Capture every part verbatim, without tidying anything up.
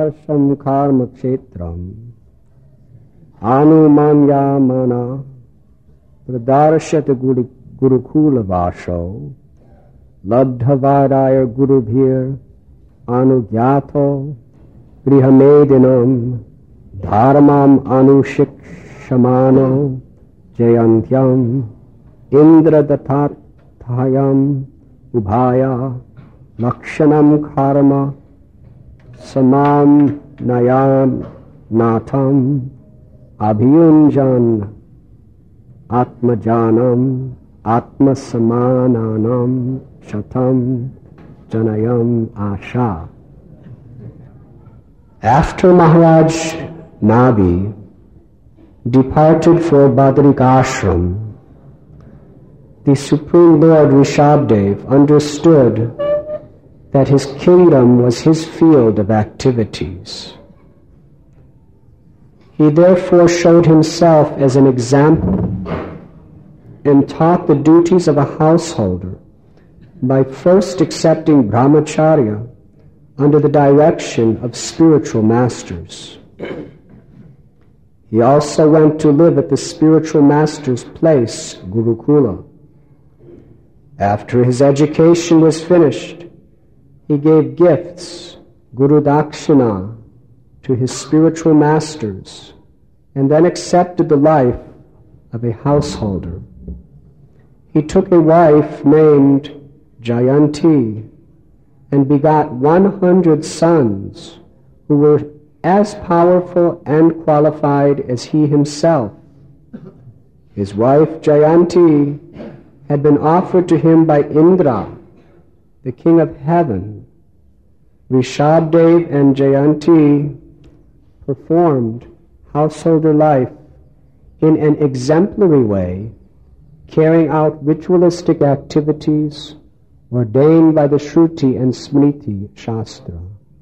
Prakarsam Karma Kshetram Anumanyamana Pradarshata Gurukula Vasho Labdhavadaya Gurubhir Anugyato Grihamedinam Dharmam Anushikshamano Jayantyam Indradatatayam Ubhaya Lakshanam Karma Samam Nayam Natam Abhyunjan Atmajanam Atmasamananam Shatam Janayam Asha. After Maharaj Nabi departed for Badrik Ashram, the Supreme Lord Rishabdev understood that his kingdom was his field of activities. He therefore showed himself as an example and taught the duties of a householder by first accepting brahmacharya under the direction of spiritual masters. He also went to live at the spiritual master's place, Gurukula. After his education was finished, he gave gifts, Guru Dakshina, to his spiritual masters, and then accepted the life of a householder. He took a wife named Jayanti and begot one hundred sons who were as powerful and qualified as he himself. His wife Jayanti had been offered to him by Indra, the king of heaven. Rishabdev and Jayanti performed householder life in an exemplary way, carrying out ritualistic activities ordained by the Shruti and Smriti Shastra.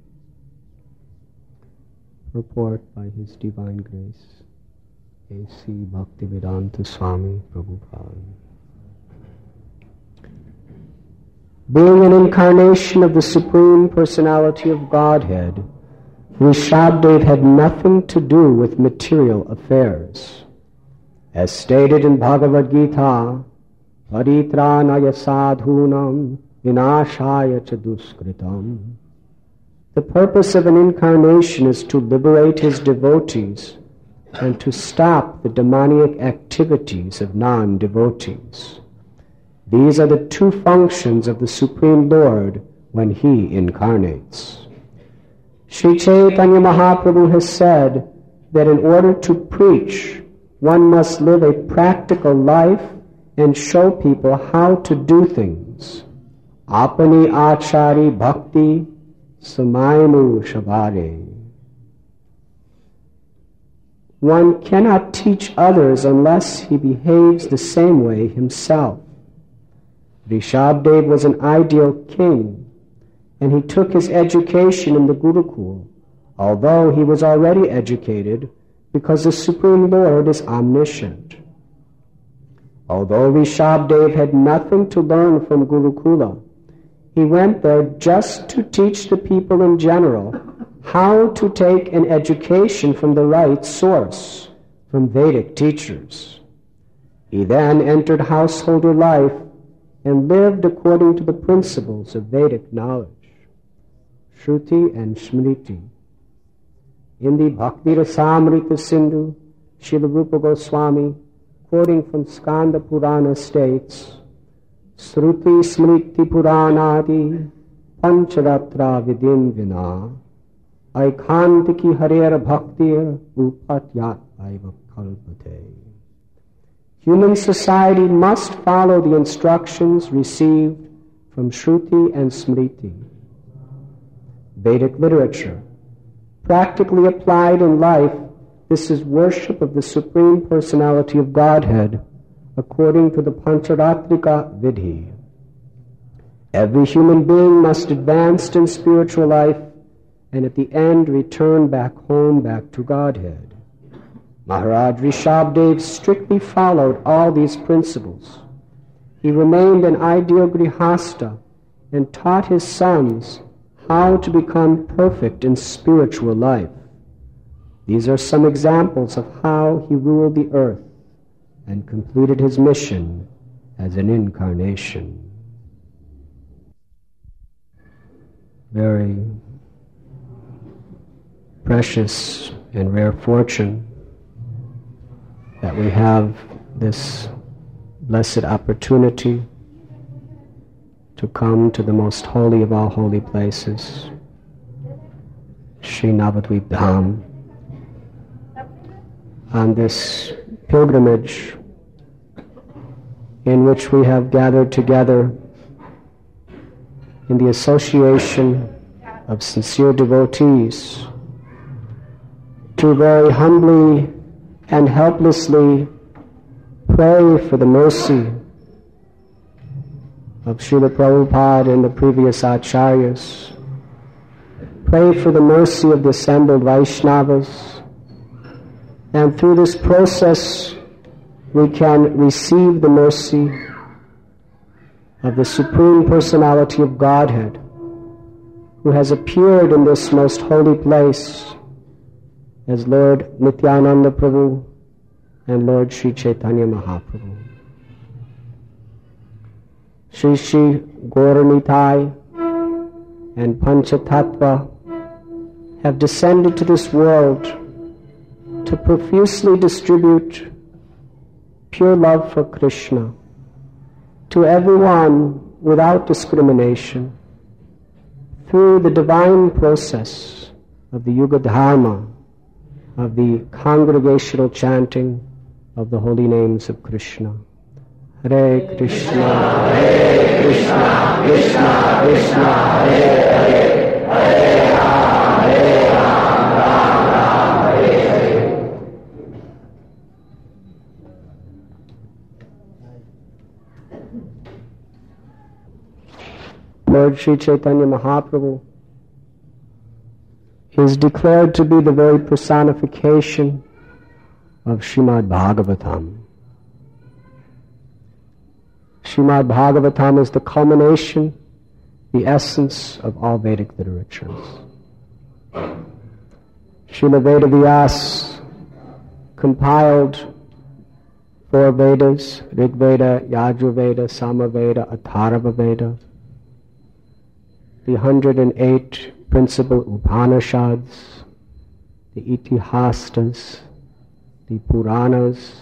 Report by His Divine Grace, A C Bhaktivedanta Swami Prabhupada. Being an incarnation of the Supreme Personality of Godhead, Rishabdev had nothing to do with material affairs. As stated in Bhagavad Gita, Paritranaya sadhunam vinashaya chaduskritam. The purpose of an incarnation is to liberate his devotees and to stop the demoniac activities of non-devotees. These are the two functions of the Supreme Lord when he incarnates. Sri Chaitanya Mahaprabhu has said that in order to preach, one must live a practical life and show people how to do things. Apani achari bhakti samayanu shabare. One cannot teach others unless he behaves the same way himself. Rishabdev was an ideal king, and he took his education in the Gurukul, although he was already educated because the Supreme Lord is omniscient. Although Rishabdev had nothing to learn from Gurukula, he went there just to teach the people in general how to take an education from the right source, from Vedic teachers. He then entered householder life and lived according to the principles of Vedic knowledge, Shruti and Smriti. In the Bhakti Rasamrita Sindhu, Srila Rupa Goswami, quoting from Skanda Purana, states, Sruti Smriti Puranadi Pancharatra Vidim Vina Aikantiki Harer Bhaktir Upatyat Aiva Kalpate. Human society must follow the instructions received from Shruti and Smriti. Vedic literature, practically applied in life, this is worship of the Supreme Personality of Godhead according to the Pancharatrika Vidhi. Every human being must advance in spiritual life and at the end return back home, back to Godhead. Maharaj Rishabdev strictly followed all these principles. He remained an ideal grihasta and taught his sons how to become perfect in spiritual life. These are some examples of how he ruled the earth and completed his mission as an incarnation. Very precious and rare fortune that we have this blessed opportunity to come to the most holy of all holy places, Sri Navadvip Dham, on this pilgrimage in which we have gathered together in the association of sincere devotees to very humbly and helplessly pray for the mercy of Srila Prabhupada and the previous Acharyas. Pray for the mercy of the assembled Vaishnavas. And through this process, we can receive the mercy of the Supreme Personality of Godhead, who has appeared in this most holy place as Lord Nityananda Prabhu and Lord Sri Chaitanya Mahaprabhu. Sri Sri Gauranitai and Panchatattva have descended to this world to profusely distribute pure love for Krishna to everyone without discrimination through the divine process of the Yuga Dharma, of the congregational chanting of the holy names of Krishna. Hare Krishna, Hare Krishna, Krishna Krishna, Hare Hare, Hare Rama, Hare Rama, Rama Rama, Hare Hare. Lord Sri Chaitanya Mahaprabhu is declared to be the very personification of Srimad Bhagavatam. Srimad Bhagavatam is the culmination, the essence of all Vedic literatures. Srila Vedavyas compiled four Vedas, Rig Veda, Yajurveda, Samaveda, Atharva Veda, the one hundred eight principal Upanishads, the Itihastas, the Puranas,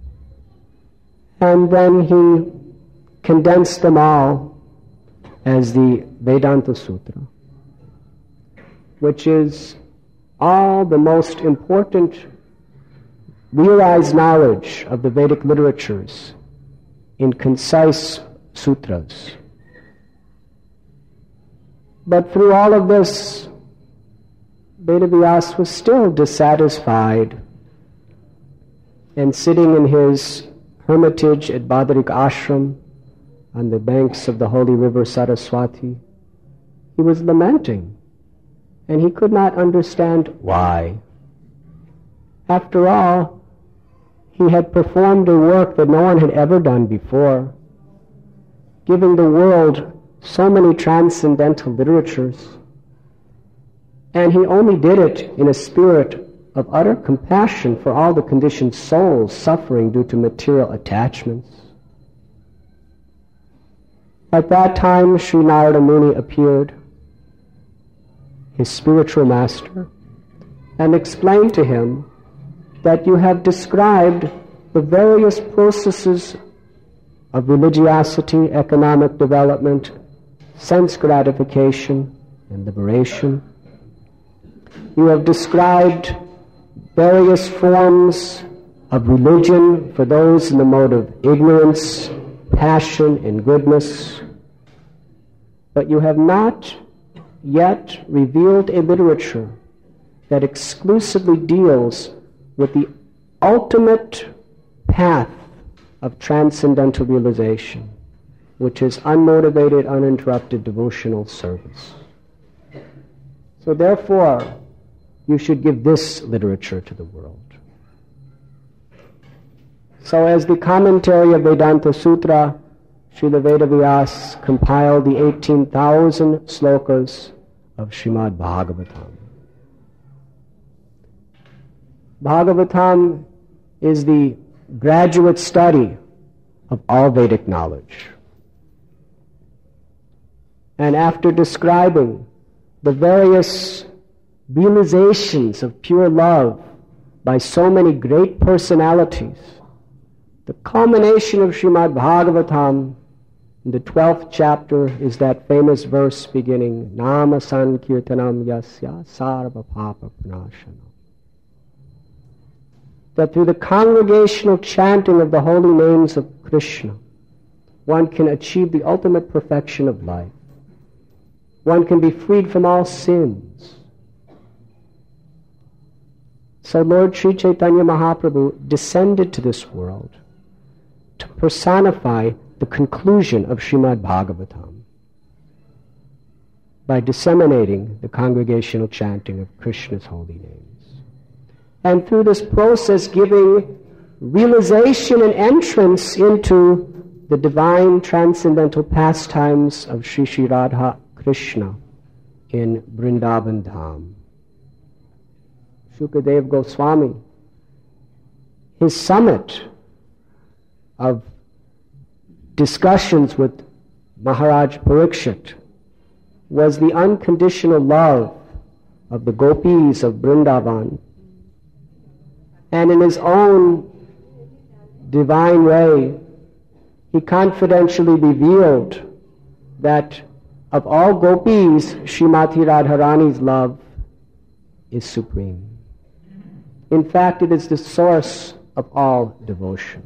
and then he condensed them all as the Vedanta Sutra, which is all the most important realized knowledge of the Vedic literatures in concise sutras. But through all of this, Vedavyas was still dissatisfied, and sitting in his hermitage at Badarik Ashram on the banks of the holy river Saraswati, he was lamenting, and he could not understand why. After all, he had performed a work that no one had ever done before, giving the world so many transcendental literatures, and he only did it in a spirit of utter compassion for all the conditioned souls suffering due to material attachments. At that time, Sri Narada Muni appeared, his spiritual master, and explained to him that you have described the various processes of religiosity, economic development, sense gratification, and liberation. You have described various forms of religion for those in the mode of ignorance, passion, and goodness, but you have not yet revealed a literature that exclusively deals with the ultimate path of transcendental realization, which is unmotivated, uninterrupted devotional service. So therefore, you should give this literature to the world. So as the commentary of Vedanta Sutra, Srila Vedavyas compiled the eighteen thousand slokas of Srimad Bhagavatam. Bhagavatam is the graduate study of all Vedic knowledge. And after describing the various realizations of pure love by so many great personalities, the culmination of Srimad Bhagavatam in the twelfth chapter is that famous verse beginning, Nama Sankirtanam Yasya Sarva Papa Pranashana. That through the congregational chanting of the holy names of Krishna, one can achieve the ultimate perfection of life. One can be freed from all sins. So Lord Sri Chaitanya Mahaprabhu descended to this world to personify the conclusion of Srimad Bhagavatam by disseminating the congregational chanting of Krishna's holy names. And through this process giving realization and entrance into the divine transcendental pastimes of Sri Sri Radha Krishna in Vrindavan Dham. Shukadev Goswami, his summit of discussions with Maharaj Parikshit was the unconditional love of the gopis of Vrindavan. And in his own divine way, he confidentially revealed that of all gopis, Srimati Radharani's love is supreme. In fact, it is the source of all devotion.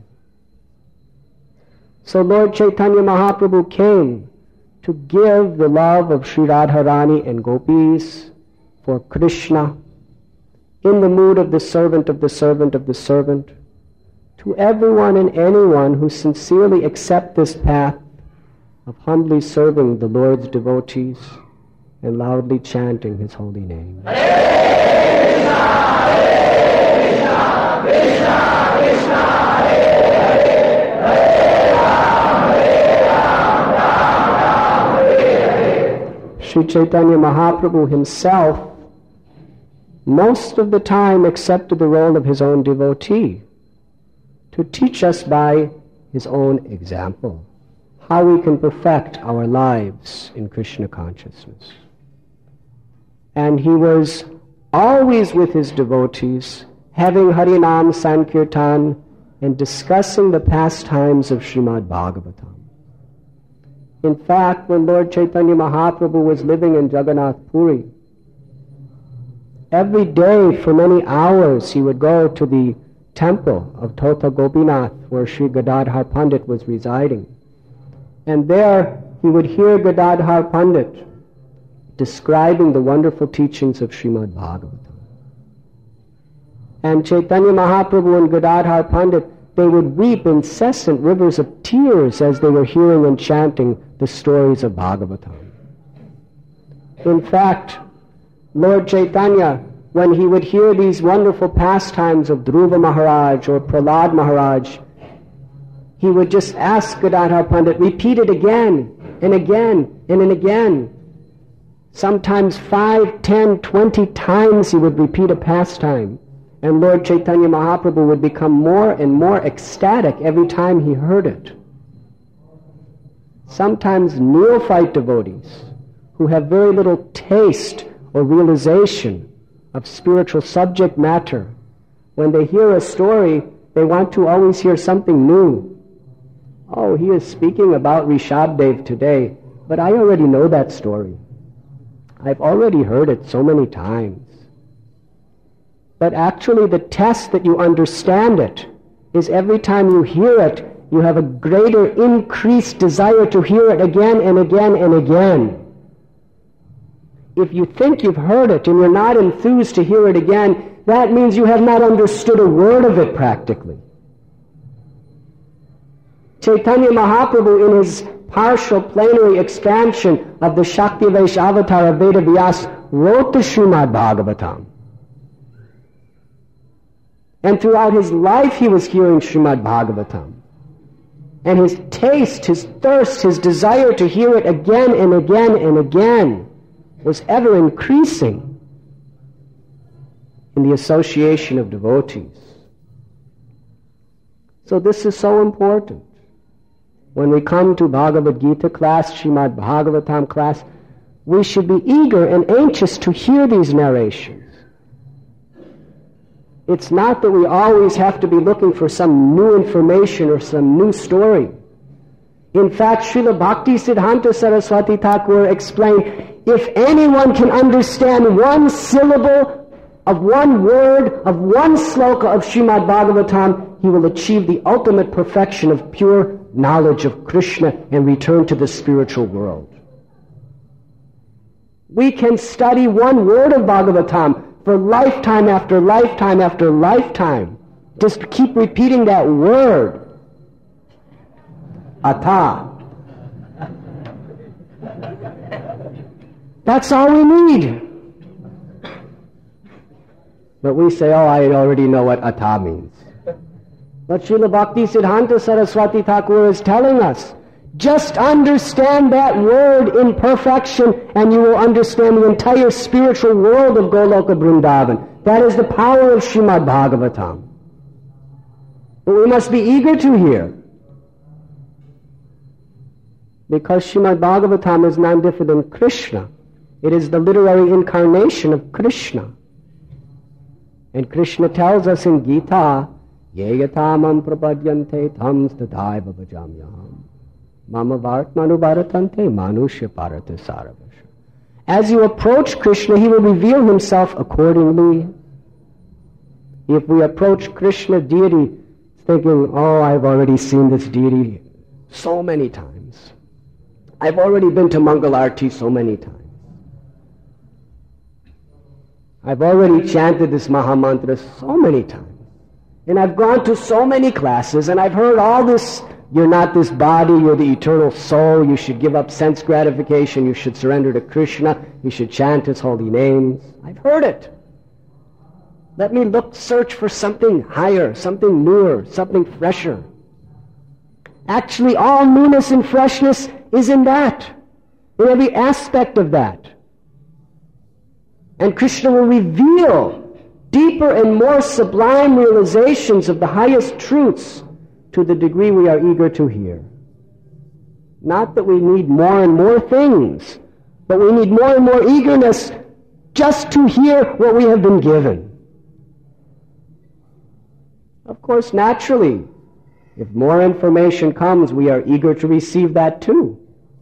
So Lord Chaitanya Mahaprabhu came to give the love of Sri Radharani and gopis for Krishna in the mood of the servant of the servant of the servant to everyone and anyone who sincerely accept this path of humbly serving the Lord's devotees and loudly chanting His holy name. Hare Krishna, Hare Krishna, Krishna Krishna, Hare Hare, Hare Ram, Hare Ram, Ram Ram, Hare Hare. Sri Chaitanya Mahaprabhu himself most of the time accepted the role of his own devotee to teach us by his own example how we can perfect our lives in Krishna consciousness. And he was always with his devotees, having Harinam Sankirtan and discussing the pastimes of Srimad Bhagavatam. In fact, when Lord Chaitanya Mahaprabhu was living in Jagannath Puri, every day for many hours he would go to the temple of Tota Gopinath where Sri Gadadhar Pandit was residing. And there he would hear Gadadhar Pandit describing the wonderful teachings of Srimad Bhagavatam. And Chaitanya Mahaprabhu and Gadadhar Pandit, they would weep incessant rivers of tears as they were hearing and chanting the stories of Bhagavatam. In fact, Lord Chaitanya, when he would hear these wonderful pastimes of Dhruva Maharaj or Prahlad Maharaj, he would just ask Gadadhar Pandit, repeat it again and again and, and again. Sometimes five, ten, twenty times he would repeat a pastime. And Lord Chaitanya Mahaprabhu would become more and more ecstatic every time he heard it. Sometimes neophyte devotees who have very little taste or realization of spiritual subject matter, when they hear a story, they want to always hear something new. Oh, he is speaking about Rishabdev today, but I already know that story. I've already heard it so many times. But actually the test that you understand it is every time you hear it, you have a greater increased desire to hear it again and again and again. If you think you've heard it and you're not enthused to hear it again, that means you have not understood a word of it practically. Chaitanya Mahaprabhu, in his partial plenary expansion of the Shakti Vaishavatara of Veda Vyas, wrote the Srimad Bhagavatam. And throughout his life he was hearing Srimad Bhagavatam. And his taste, his thirst, his desire to hear it again and again and again was ever increasing in the association of devotees. So this is so important. When we come to Bhagavad Gita class, Srimad Bhagavatam class, we should be eager and anxious to hear these narrations. It's not that we always have to be looking for some new information or some new story. In fact, Srila Bhaktisiddhanta Saraswati Thakur explained, if anyone can understand one syllable of one word, of one sloka of Srimad Bhagavatam, he will achieve the ultimate perfection of pure knowledge of Krishna and return to the spiritual world. We can study one word of Bhagavatam for lifetime after lifetime after lifetime. Just keep repeating that word. Atha. That's all we need. But we say, oh, I already know what Atha means. But Srila Bhaktisiddhanta Saraswati Thakur is telling us, just understand that word in perfection and you will understand the entire spiritual world of Goloka Vrindavan. That is the power of Srimad Bhagavatam. But we must be eager to hear. Because Srimad Bhagavatam is none different than Krishna. It is the literary incarnation of Krishna. And Krishna tells us in Gita, Yeyatamam prapadyante tam stadhaiva bhajamyaham. Mama vartmanu bharatante manusya parata saravasha. As you approach Krishna, he will reveal himself accordingly. If we approach Krishna deity thinking, oh, I've already seen this deity so many times. I've already been to Mangalarti so many times. I've already chanted this Mahamantra so many times. And I've gone to so many classes and I've heard all this, you're not this body, you're the eternal soul, you should give up sense gratification, you should surrender to Krishna, you should chant his holy names. I've heard it. Let me look, search for something higher, something newer, something fresher. Actually, all newness and freshness is in that, in every aspect of that. And Krishna will reveal deeper and more sublime realizations of the highest truths to the degree we are eager to hear. Not that we need more and more things, but we need more and more eagerness just to hear what we have been given. Of course, naturally, if more information comes, we are eager to receive that too.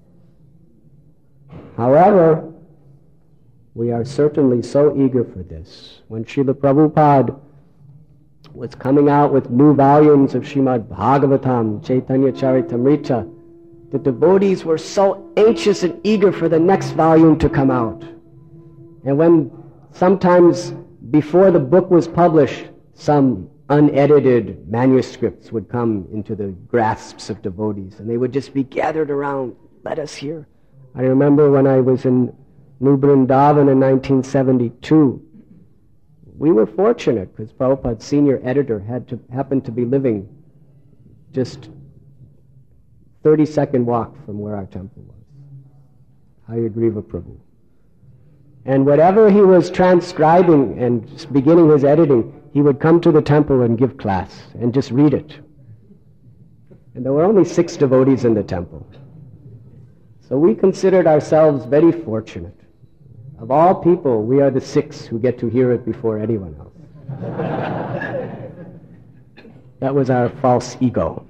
However, we are certainly so eager for this. When Srila Prabhupada was coming out with new volumes of Srimad Bhagavatam, Chaitanya Charitamrita, the devotees were so anxious and eager for the next volume to come out. And when sometimes before the book was published, some unedited manuscripts would come into the grasps of devotees, and they would just be gathered around, let us hear. I remember when I was in New Vrindavan in nineteen seventy-two, we were fortunate because Prabhupada's senior editor had to happened to be living just thirty second walk from where our temple was. Hayagriva Prabhu. And whatever he was transcribing and beginning his editing, he would come to the temple and give class and just read it. And there were only six devotees in the temple. So we considered ourselves very fortunate. Of all people, we are the six who get to hear it before anyone else. That was our false ego.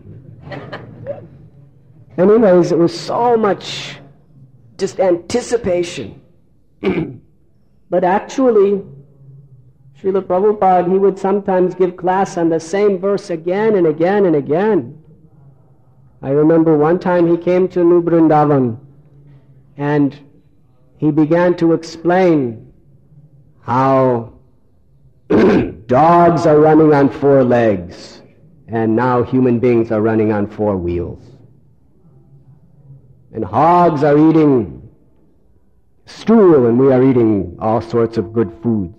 Anyways, it was so much just anticipation. But actually, Srila Prabhupada, he would sometimes give class on the same verse again and again and again. I remember one time he came to New Vrindavan and he began to explain how dogs are running on four legs and now human beings are running on four wheels. And hogs are eating stool and we are eating all sorts of good foods.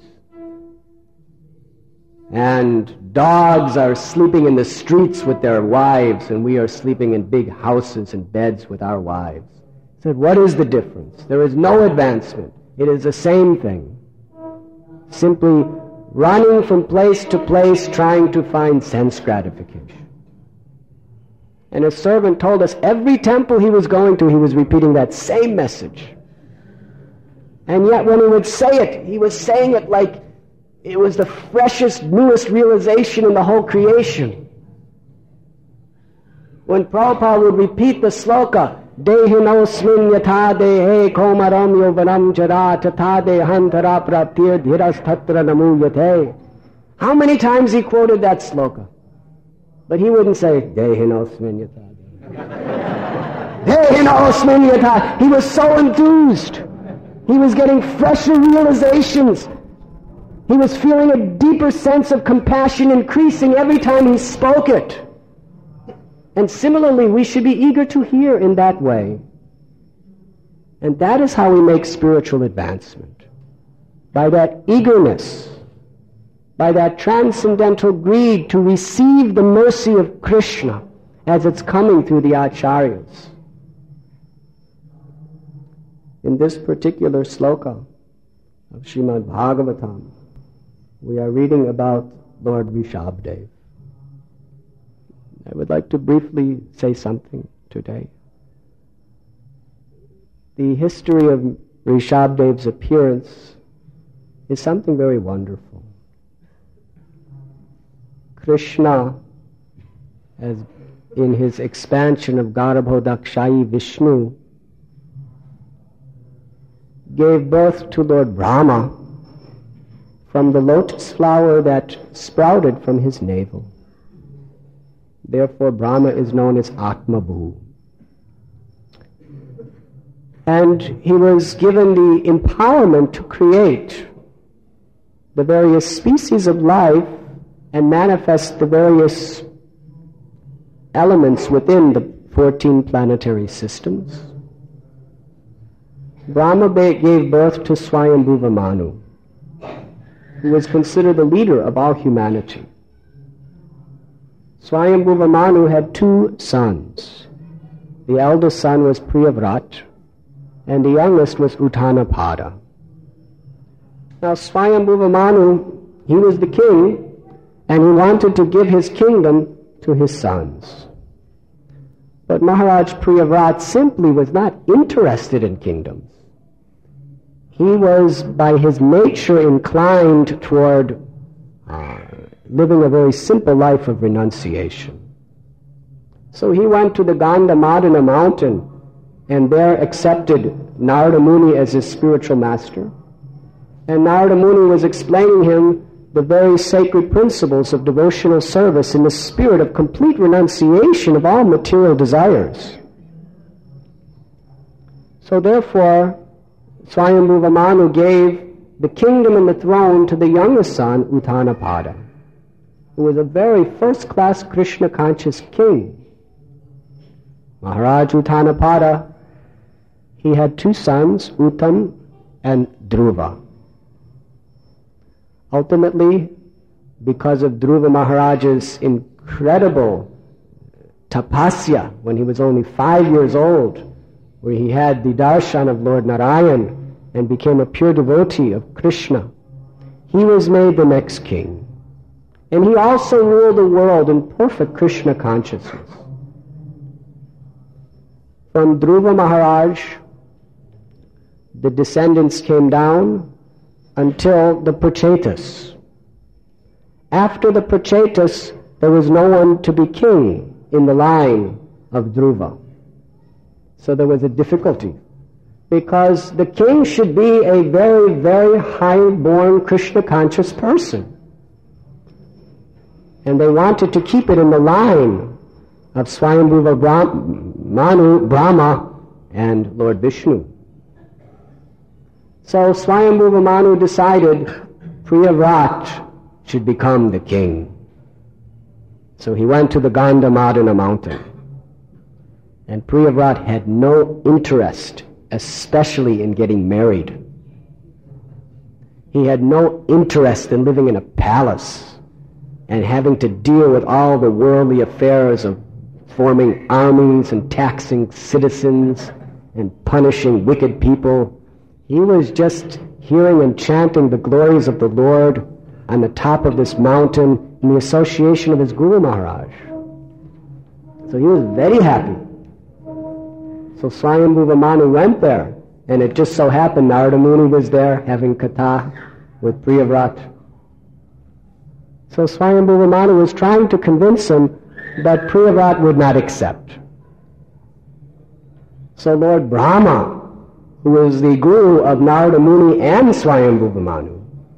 And dogs are sleeping in the streets with their wives and we are sleeping in big houses and beds with our wives. I said, what is the difference? There is no advancement. It is the same thing. Simply running from place to place trying to find sense gratification. And his servant told us every temple he was going to, he was repeating that same message. And yet when he would say it, he was saying it like it was the freshest, newest realization in the whole creation. When Prabhupada would repeat the sloka, Dehinosmin yatha dehe komaram yovanam jara tatha dehantara praptir dhirastatra namuyate. How many times he quoted that sloka? But he wouldn't say, Dehinosmin yatha. Dehinosmin yatha. He was so enthused. He was getting fresher realizations. He was feeling a deeper sense of compassion increasing every time he spoke it. And similarly, we should be eager to hear in that way. And that is how we make spiritual advancement. By that eagerness, by that transcendental greed to receive the mercy of Krishna as it's coming through the acharyas. In this particular sloka of Srimad Bhagavatam, we are reading about Lord Rishabdev. I would like to briefly say something today. The history of Rishabdev's appearance is something very wonderful. Krishna, as in his expansion of Garbhodakshayi Vishnu, gave birth to Lord Brahma from the lotus flower that sprouted from his navel. Therefore, Brahma is known as Atmabhu. And he was given the empowerment to create the various species of life and manifest the various elements within the fourteen planetary systems. Brahma gave birth to Swayambhuva Manu, who was considered the leader of all humanity. Swayambhuva Manu had two sons. The eldest son was Priyavrat, and the youngest was Uttanapada. Now Swayambhuva Manu, he was the king, and he wanted to give his kingdom to his sons. But Maharaj Priyavrat simply was not interested in kingdoms. He was, by his nature, inclined toward uh, living a very simple life of renunciation. So he went to the Gandhamadana mountain and there accepted Narada Muni as his spiritual master. And Narada Muni was explaining him the very sacred principles of devotional service in the spirit of complete renunciation of all material desires. So therefore, Swayambhuva Manu gave the kingdom and the throne to the youngest son, Uttanapada, who was a very first-class Krishna-conscious king. Maharaj Uttanapada, he had two sons, Uttam and Dhruva. Ultimately, because of Dhruva Maharaj's incredible tapasya when he was only five years old, where he had the darshan of Lord Narayan and became a pure devotee of Krishna, he was made the next king. And he also ruled the world in perfect Krishna consciousness. From Dhruva Maharaj, the descendants came down until the Prachetas. After the Prachetas, there was no one to be king in the line of Dhruva. So there was a difficulty, because the king should be a very, very high-born Krishna-conscious person. And they wanted to keep it in the line of Swayambhuva Manu, Brahma, and Lord Vishnu. So Swayambhuva Manu decided Priyavrat should become the king. So he went to the Gandhamadana mountain. And Priyavrat had no interest, especially in getting married. He had no interest in living in a palace and having to deal with all the worldly affairs of forming armies and taxing citizens and punishing wicked people. He was just hearing and chanting the glories of the Lord on the top of this mountain in the association of his Guru Maharaj. So he was very happy. So Swayambhuva Manu went there, and it just so happened Narada Muni was there having katha with Priyavrat. So Swayambhuva Manu was trying to convince him, but Priyavrat would not accept. So Lord Brahma, who was the guru of Narada Muni and Swayambhuva Manu,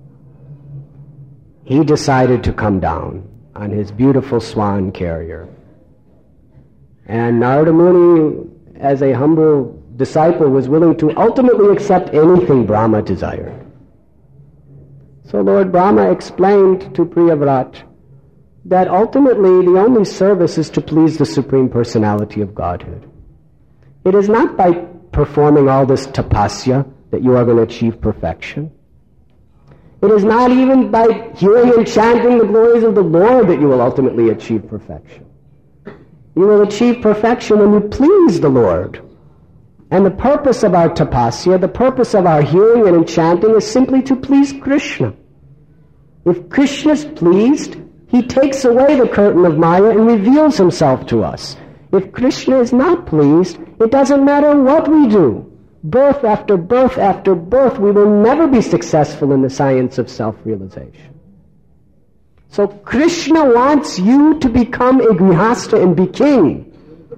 he decided to come down on his beautiful swan carrier. And Narada Muni, as a humble disciple, was willing to ultimately accept anything Brahma desired. So Lord Brahma explained to Priyavrat that ultimately the only service is to please the Supreme Personality of Godhead. It is not by performing all this tapasya that you are going to achieve perfection. It is not even by hearing and chanting the glories of the Lord that you will ultimately achieve perfection. You will achieve perfection when you please the Lord. And the purpose of our tapasya, the purpose of our hearing and enchanting is simply to please Krishna. If Krishna is pleased, he takes away the curtain of Maya and reveals himself to us. If Krishna is not pleased, it doesn't matter what we do. Birth after birth after birth, we will never be successful in the science of self-realization. So Krishna wants you to become a grihastha and be king.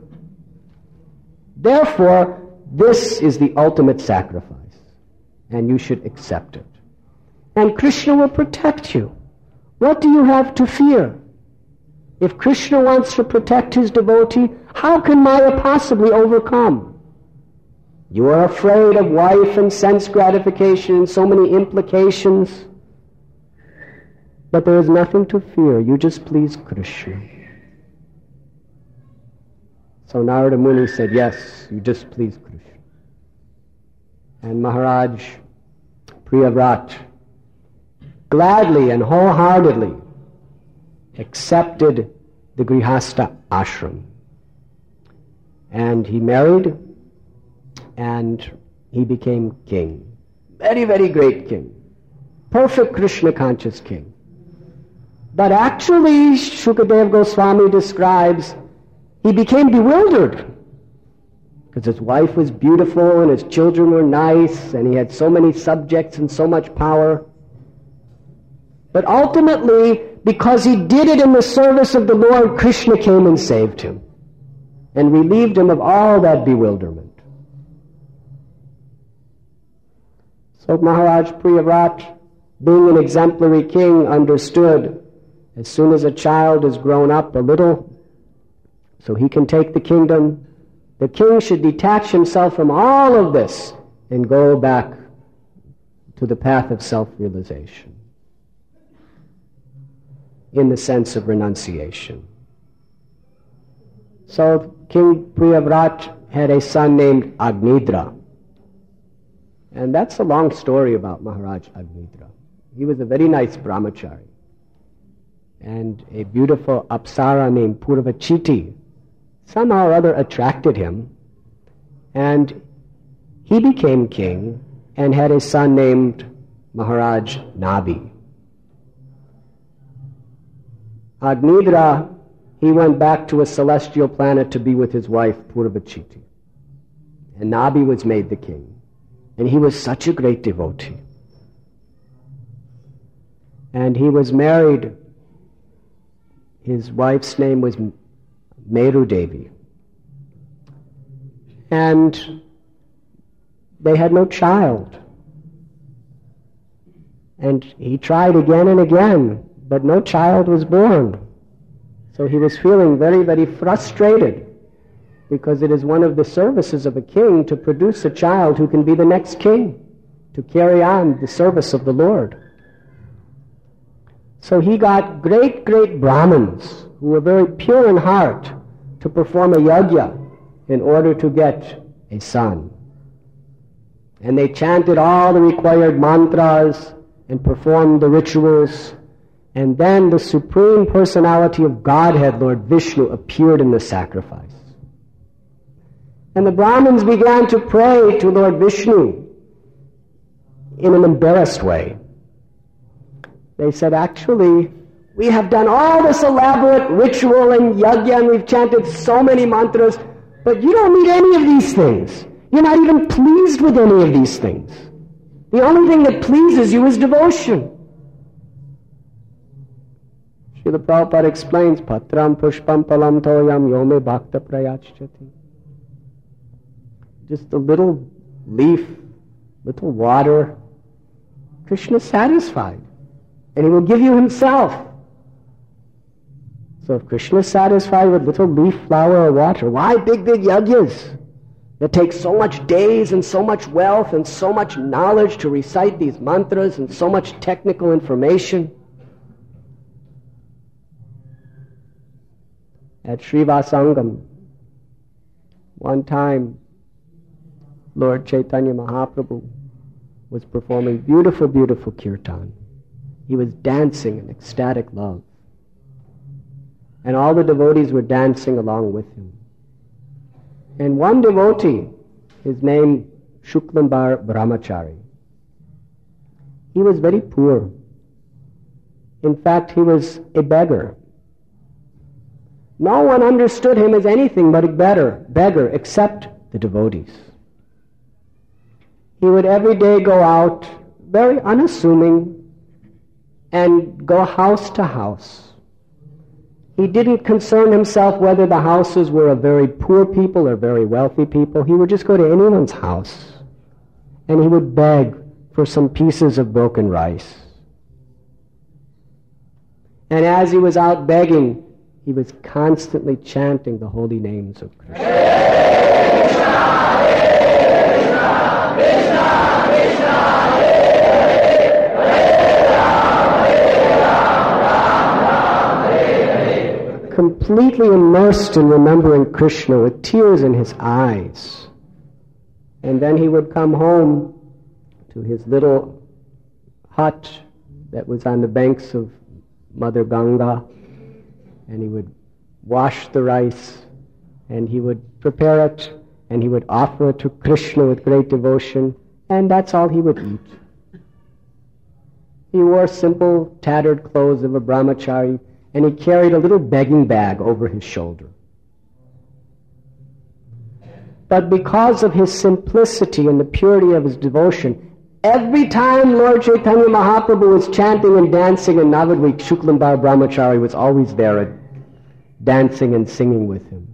Therefore, this is the ultimate sacrifice, and you should accept it. And Krishna will protect you. What do you have to fear? If Krishna wants to protect his devotee, how can Maya possibly overcome? You are afraid of wife and sense gratification and so many implications. But there is nothing to fear. You just please Krishna. So Narada Muni said, yes, you just please Krishna. And Maharaj Priyavrat gladly and wholeheartedly accepted the Grihastha ashram. And he married, and he became king. Very, very great king. Perfect Krishna-conscious king. But actually, Shukadev Goswami describes, he became bewildered. Because his wife was beautiful, and his children were nice, and he had so many subjects and so much power. But ultimately, because he did it in the service of the Lord, Krishna came and saved him and relieved him of all that bewilderment. So Maharaj Priyavrat, being an exemplary king, understood as soon as a child is grown up a little, so he can take the kingdom, the king should detach himself from all of this and go back to the path of self-realization, in the sense of renunciation. So King Priyavrat had a son named Agnidra. And that's a long story about Maharaj Agnidra. He was a very nice brahmachari. And a beautiful apsara named Purvachiti somehow or other attracted him. And he became king and had a son named Maharaj Nabi. Agnidra, he went back to a celestial planet to be with his wife Purvachiti. And Nabi was made the king. And he was such a great devotee. And he was married. His wife's name was Meru Devi. And they had no child. And he tried again and again, but no child was born. So he was feeling very, very frustrated, because it is one of the services of a king to produce a child who can be the next king, to carry on the service of the Lord. So he got great, great Brahmins who were very pure in heart to perform a yajna in order to get a son. And they chanted all the required mantras and performed the rituals. And then the Supreme Personality of Godhead, Lord Vishnu, appeared in the sacrifice. And the Brahmins began to pray to Lord Vishnu in an embarrassed way. They said, actually, we have done all this elaborate ritual and yajna, and we've chanted so many mantras, but you don't need any of these things. You're not even pleased with any of these things. The only thing that pleases you is devotion. Srila Prabhupada explains, Patram pushpam palam toyam yome bhakta prayachati. Just a little leaf, little water. Krishna is satisfied, and he will give you himself. So if Krishna is satisfied with little leaf, flower, or water, why big, big yajnas that take so much days and so much wealth and so much knowledge to recite these mantras and so much technical information? At Srivasangam, one time, Lord Chaitanya Mahaprabhu was performing beautiful, beautiful kirtan. He was dancing in ecstatic love. And all the devotees were dancing along with him. And one devotee, his name Shuklambar Brahmachari, he was very poor. In fact, he was a beggar. No one understood him as anything but a beggar, beggar except the devotees. He would every day go out, very unassuming, and go house to house. He didn't concern himself whether the houses were of very poor people or very wealthy people. He would just go to anyone's house, and he would beg for some pieces of broken rice. And as he was out begging, he was constantly chanting the holy names of Krishna. Completely immersed in remembering Krishna with tears in his eyes. And then he would come home to his little hut that was on the banks of Mother Ganga, and he would wash the rice, and he would prepare it, and he would offer it to Krishna with great devotion, and that's all he would eat. He wore simple, tattered clothes of a brahmachari, and he carried a little begging bag over his shoulder. But because of his simplicity and the purity of his devotion, every time Lord Chaitanya Mahaprabhu was chanting and dancing in Navadvip, Shuklambar Brahmachari was always there dancing and singing with him.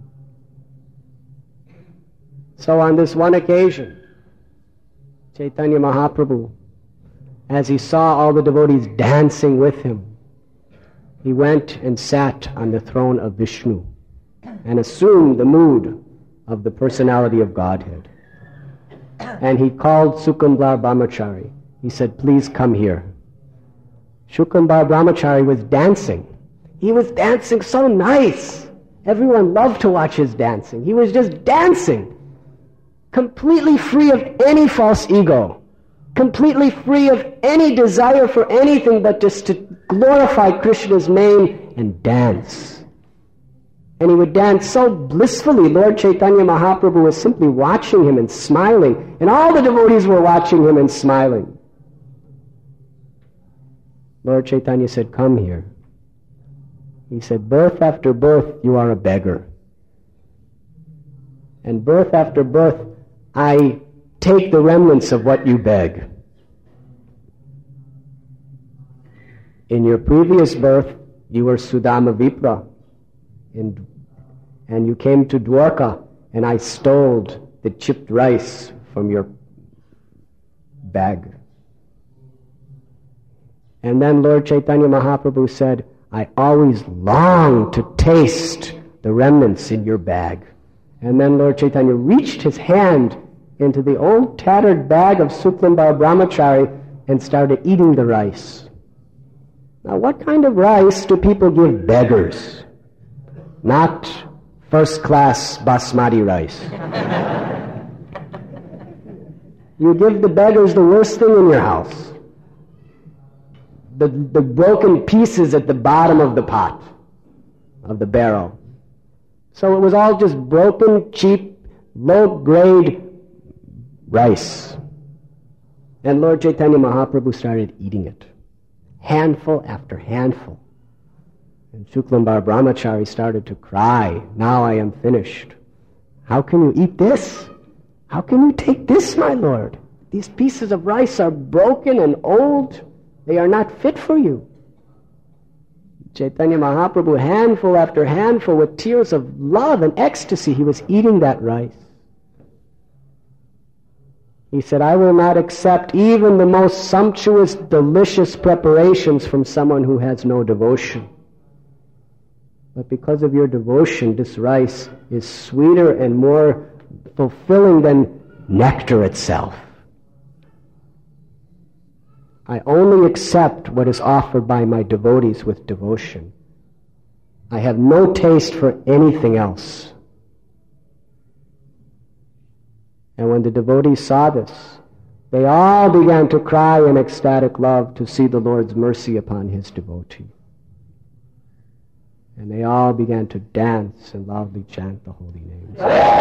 So on this one occasion, Chaitanya Mahaprabhu, as he saw all the devotees dancing with him, he went and sat on the throne of Vishnu and assumed the mood of the personality of Godhead. And he called Shuklambar Brahmachari. He said, please come here. Shuklambar Brahmachari was dancing. He was dancing so nice. Everyone loved to watch his dancing. He was just dancing, completely free of any false ego, completely free of any desire for anything but just to glorify Krishna's name and dance. And he would dance so blissfully. Lord Chaitanya Mahaprabhu was simply watching him and smiling, and all the devotees were watching him and smiling. Lord Chaitanya said, come here. He said, birth after birth you are a beggar. And birth after birth I take the remnants of what you beg. In your previous birth, you were Sudama Vipra, and, and you came to Dwarka, and I stole the chipped rice from your bag. And then Lord Chaitanya Mahaprabhu said, I always long to taste the remnants in your bag. And then Lord Chaitanya reached his hand into the old tattered bag of Shuklambar Brahmachari and started eating the rice. Now, what kind of rice do people give beggars? Not first-class basmati rice. You give the beggars the worst thing in your house. The, the broken pieces at the bottom of the pot, of the barrel. So it was all just broken, cheap, low-grade rice. And Lord Chaitanya Mahaprabhu started eating it, handful after handful. And Shuklambar Brahmachari started to cry, now I am finished. How can you eat this? How can you take this, my Lord? These pieces of rice are broken and old. They are not fit for you. Chaitanya Mahaprabhu, handful after handful, with tears of love and ecstasy, he was eating that rice. He said, I will not accept even the most sumptuous, delicious preparations from someone who has no devotion. But because of your devotion, this rice is sweeter and more fulfilling than nectar itself. I only accept what is offered by my devotees with devotion. I have no taste for anything else. And when the devotees saw this, they all began to cry in ecstatic love to see the Lord's mercy upon his devotee. And they all began to dance and loudly chant the holy names.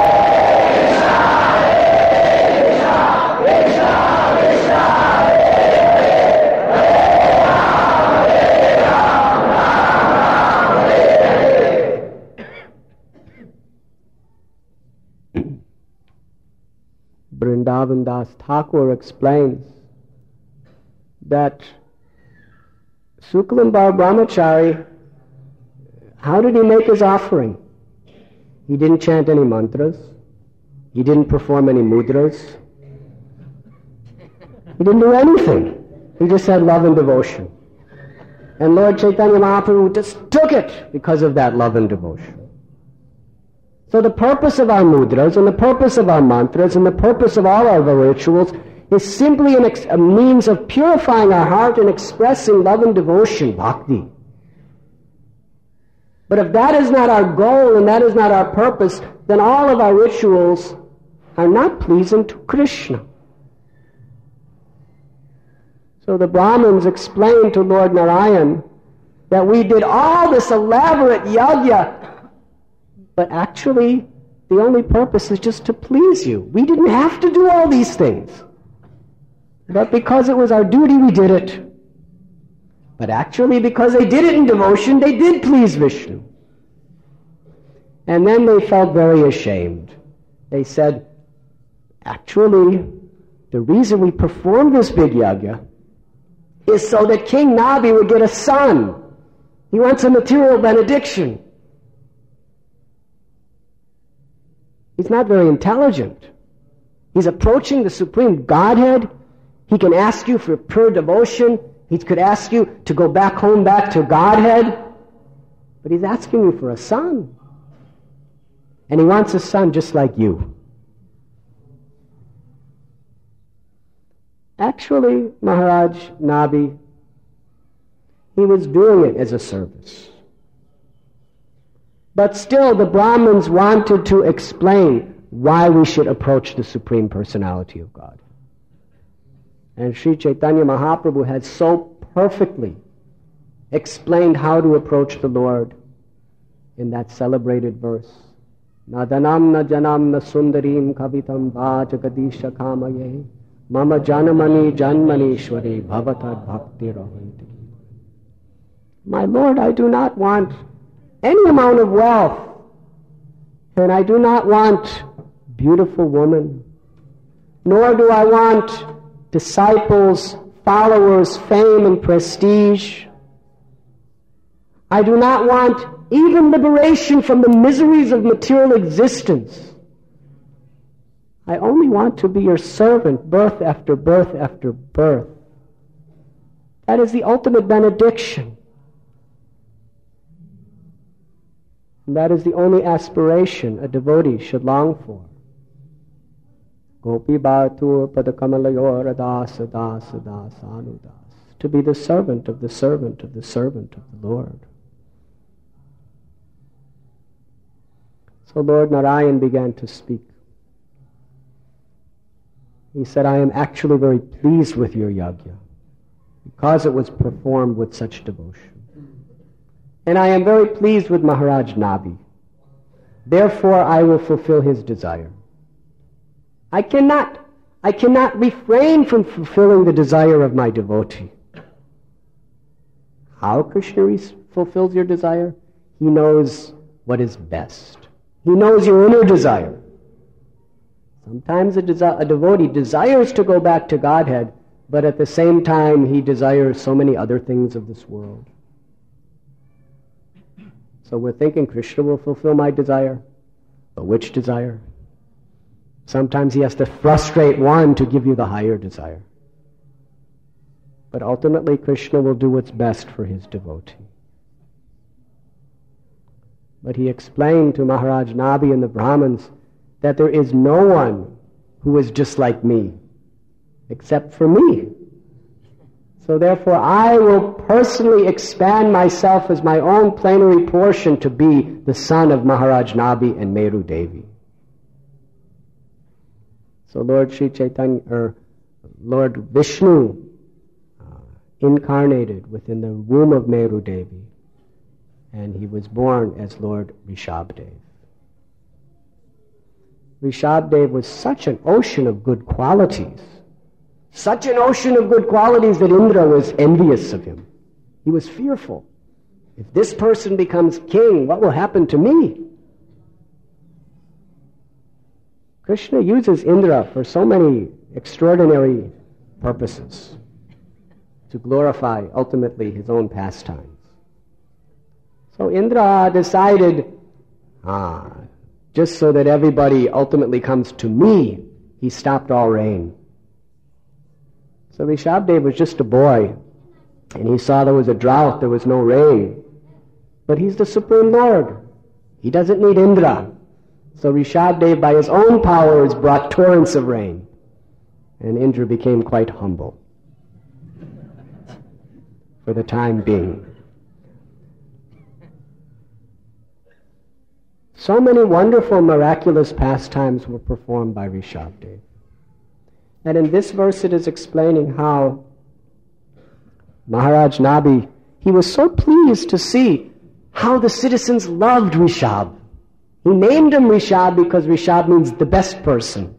Vrindavan Das Thakur explains that Shuklambar Brahmachari, how did he make his offering? He didn't chant any mantras. He didn't perform any mudras. He didn't do anything. He just had love and devotion. And Lord Chaitanya Mahaprabhu just took it because of that love and devotion. So the purpose of our mudras and the purpose of our mantras and the purpose of all our rituals is simply an ex- a means of purifying our heart and expressing love and devotion, bhakti. But if that is not our goal and that is not our purpose, then all of our rituals are not pleasing to Krishna. So the Brahmins explained to Lord Narayan that we did all this elaborate yajna, but actually the only purpose is just to please you. We didn't have to do all these things. But because it was our duty, we did it. But actually, because they did it in devotion, they did please Vishnu. And then they felt very ashamed. They said, actually, the reason we performed this big yajna is so that King Nabi would get a son. He wants a material benediction. He's not very intelligent. He's approaching the Supreme Godhead. He can ask you for pure devotion. He could ask you to go back home, back to Godhead. But he's asking you for a son. And he wants a son just like you. Actually, Maharaj Nabi, he was doing it as a service. But still, the Brahmins wanted to explain why we should approach the Supreme Personality of God. And Sri Chaitanya Mahaprabhu had so perfectly explained how to approach the Lord in that celebrated verse. Nadanam na janam na sundarim kavitam vajagadisha kamaye mama janamani janmanishwari bhavatad bhakti rahanti. My Lord, I do not want any amount of wealth, and I do not want beautiful woman, nor do I want disciples, followers, fame, and prestige. I do not want even liberation from the miseries of material existence. I only want to be your servant, birth after birth after birth. That is the ultimate benediction. And that is the only aspiration a devotee should long for. Gopi Bhatur Padakamalayora Dasa Dasa Dasa Anudas. To be the servant of the servant of the servant of the Lord. So Lord Narayan began to speak. He said, I am actually very pleased with your yajna because it was performed with such devotion. And I am very pleased with Maharaj Nabi. Therefore, I will fulfill his desire. I cannot, I cannot refrain from fulfilling the desire of my devotee. How Krishna re- fulfills your desire? He knows what is best. He knows your inner desire. Sometimes a, desi- a devotee desires to go back to Godhead, but at the same time he desires so many other things of this world. So we're thinking Krishna will fulfill my desire, but which desire? Sometimes he has to frustrate one to give you the higher desire. But ultimately Krishna will do what's best for his devotee. But he explained to Maharaj Nabi and the Brahmins that there is no one who is just like me, except for me. So therefore I will personally expand myself as my own plenary portion to be the son of Maharaj Nabi and Meru Devi. So Lord Sri Chaitanya, or Lord Vishnu, uh, incarnated within the womb of Meru Devi, and he was born as Lord Rishabdev. Rishabdev was such an ocean of good qualities, such an ocean of good qualities that Indra was envious of him. He was fearful. If this person becomes king, what will happen to me? Krishna uses Indra for so many extraordinary purposes to glorify ultimately his own pastimes. So Indra decided, ah, just so that everybody ultimately comes to me, he stopped all rain. So Rishabdev was just a boy, and he saw there was a drought, there was no rain. But he's the Supreme Lord. He doesn't need Indra. So Rishabdev, by his own powers, brought torrents of rain. And Indra became quite humble for the time being. So many wonderful, miraculous pastimes were performed by Rishabdev. And in this verse it is explaining how Maharaj Nabi, he was so pleased to see how the citizens loved Rishab. He named him Rishab because Rishab means the best person.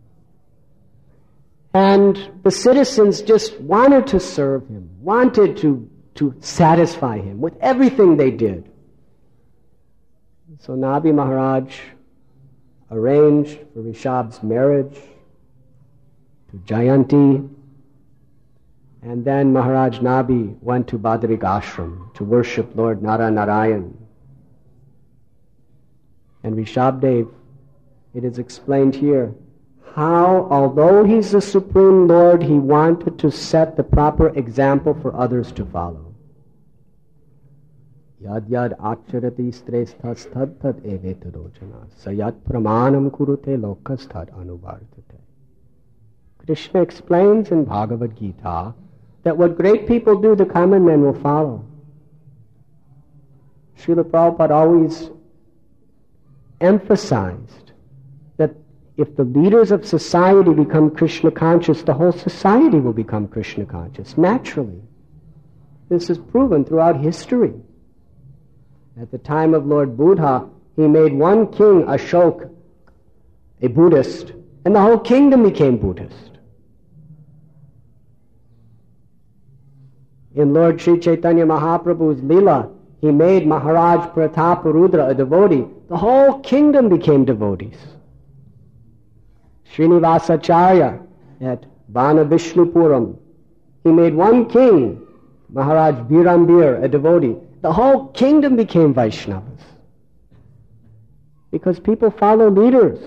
And the citizens just wanted to serve him, wanted to, to satisfy him with everything they did. So Nabi Maharaj arranged for Rishab's marriage to Jayanti, and then Maharaj Nabi went to Badrik Ashram to worship Lord Nara Narayan. And Rishabdev, it is explained here, how, although he's the Supreme Lord, he wanted to set the proper example for others to follow. Yad yad acharati streshthas tad tad evetarojana sayat pramanam kurute lokas tad anuvartate. Krishna explains in Bhagavad Gita that what great people do, the common men will follow. Srila Prabhupada always emphasized that if the leaders of society become Krishna conscious, the whole society will become Krishna conscious, naturally. This is proven throughout history. At the time of Lord Buddha, he made one king, Ashoka, a Buddhist, and the whole kingdom became Buddhist. In Lord Sri Chaitanya Mahaprabhu's Leela, he made Maharaj Prataparudra a devotee. The whole kingdom became devotees. Srinivasacharya at Vana Vishnupuram, he made one king, Maharaj Virambir, a devotee. The whole kingdom became Vaishnavas. Because people follow leaders.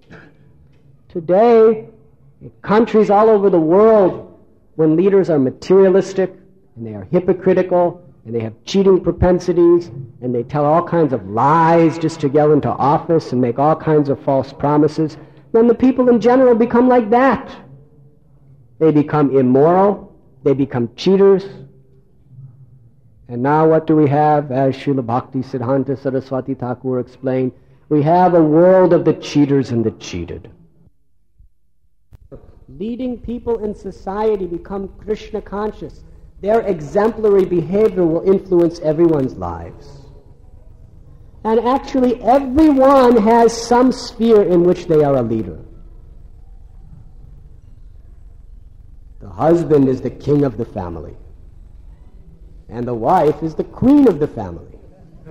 Today, in countries all over the world, when leaders are materialistic, and they are hypocritical, and they have cheating propensities, and they tell all kinds of lies just to get into office and make all kinds of false promises, then the people in general become like that. They become immoral, they become cheaters. And now what do we have? As Srila Bhakti Siddhanta Saraswati Thakur explained, we have a world of the cheaters and the cheated. Leading people in society become Krishna conscious. Their exemplary behavior will influence everyone's lives. And actually everyone has some sphere in which they are a leader. The husband is the king of the family, and the wife is the queen of the family.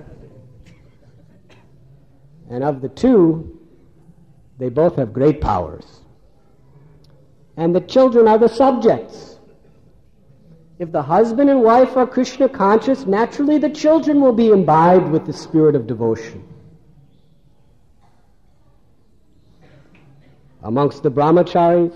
And of the two, they both have great powers. And the children are the subjects. If the husband and wife are Krishna conscious, naturally the children will be imbibed with the spirit of devotion. Amongst the brahmacharis,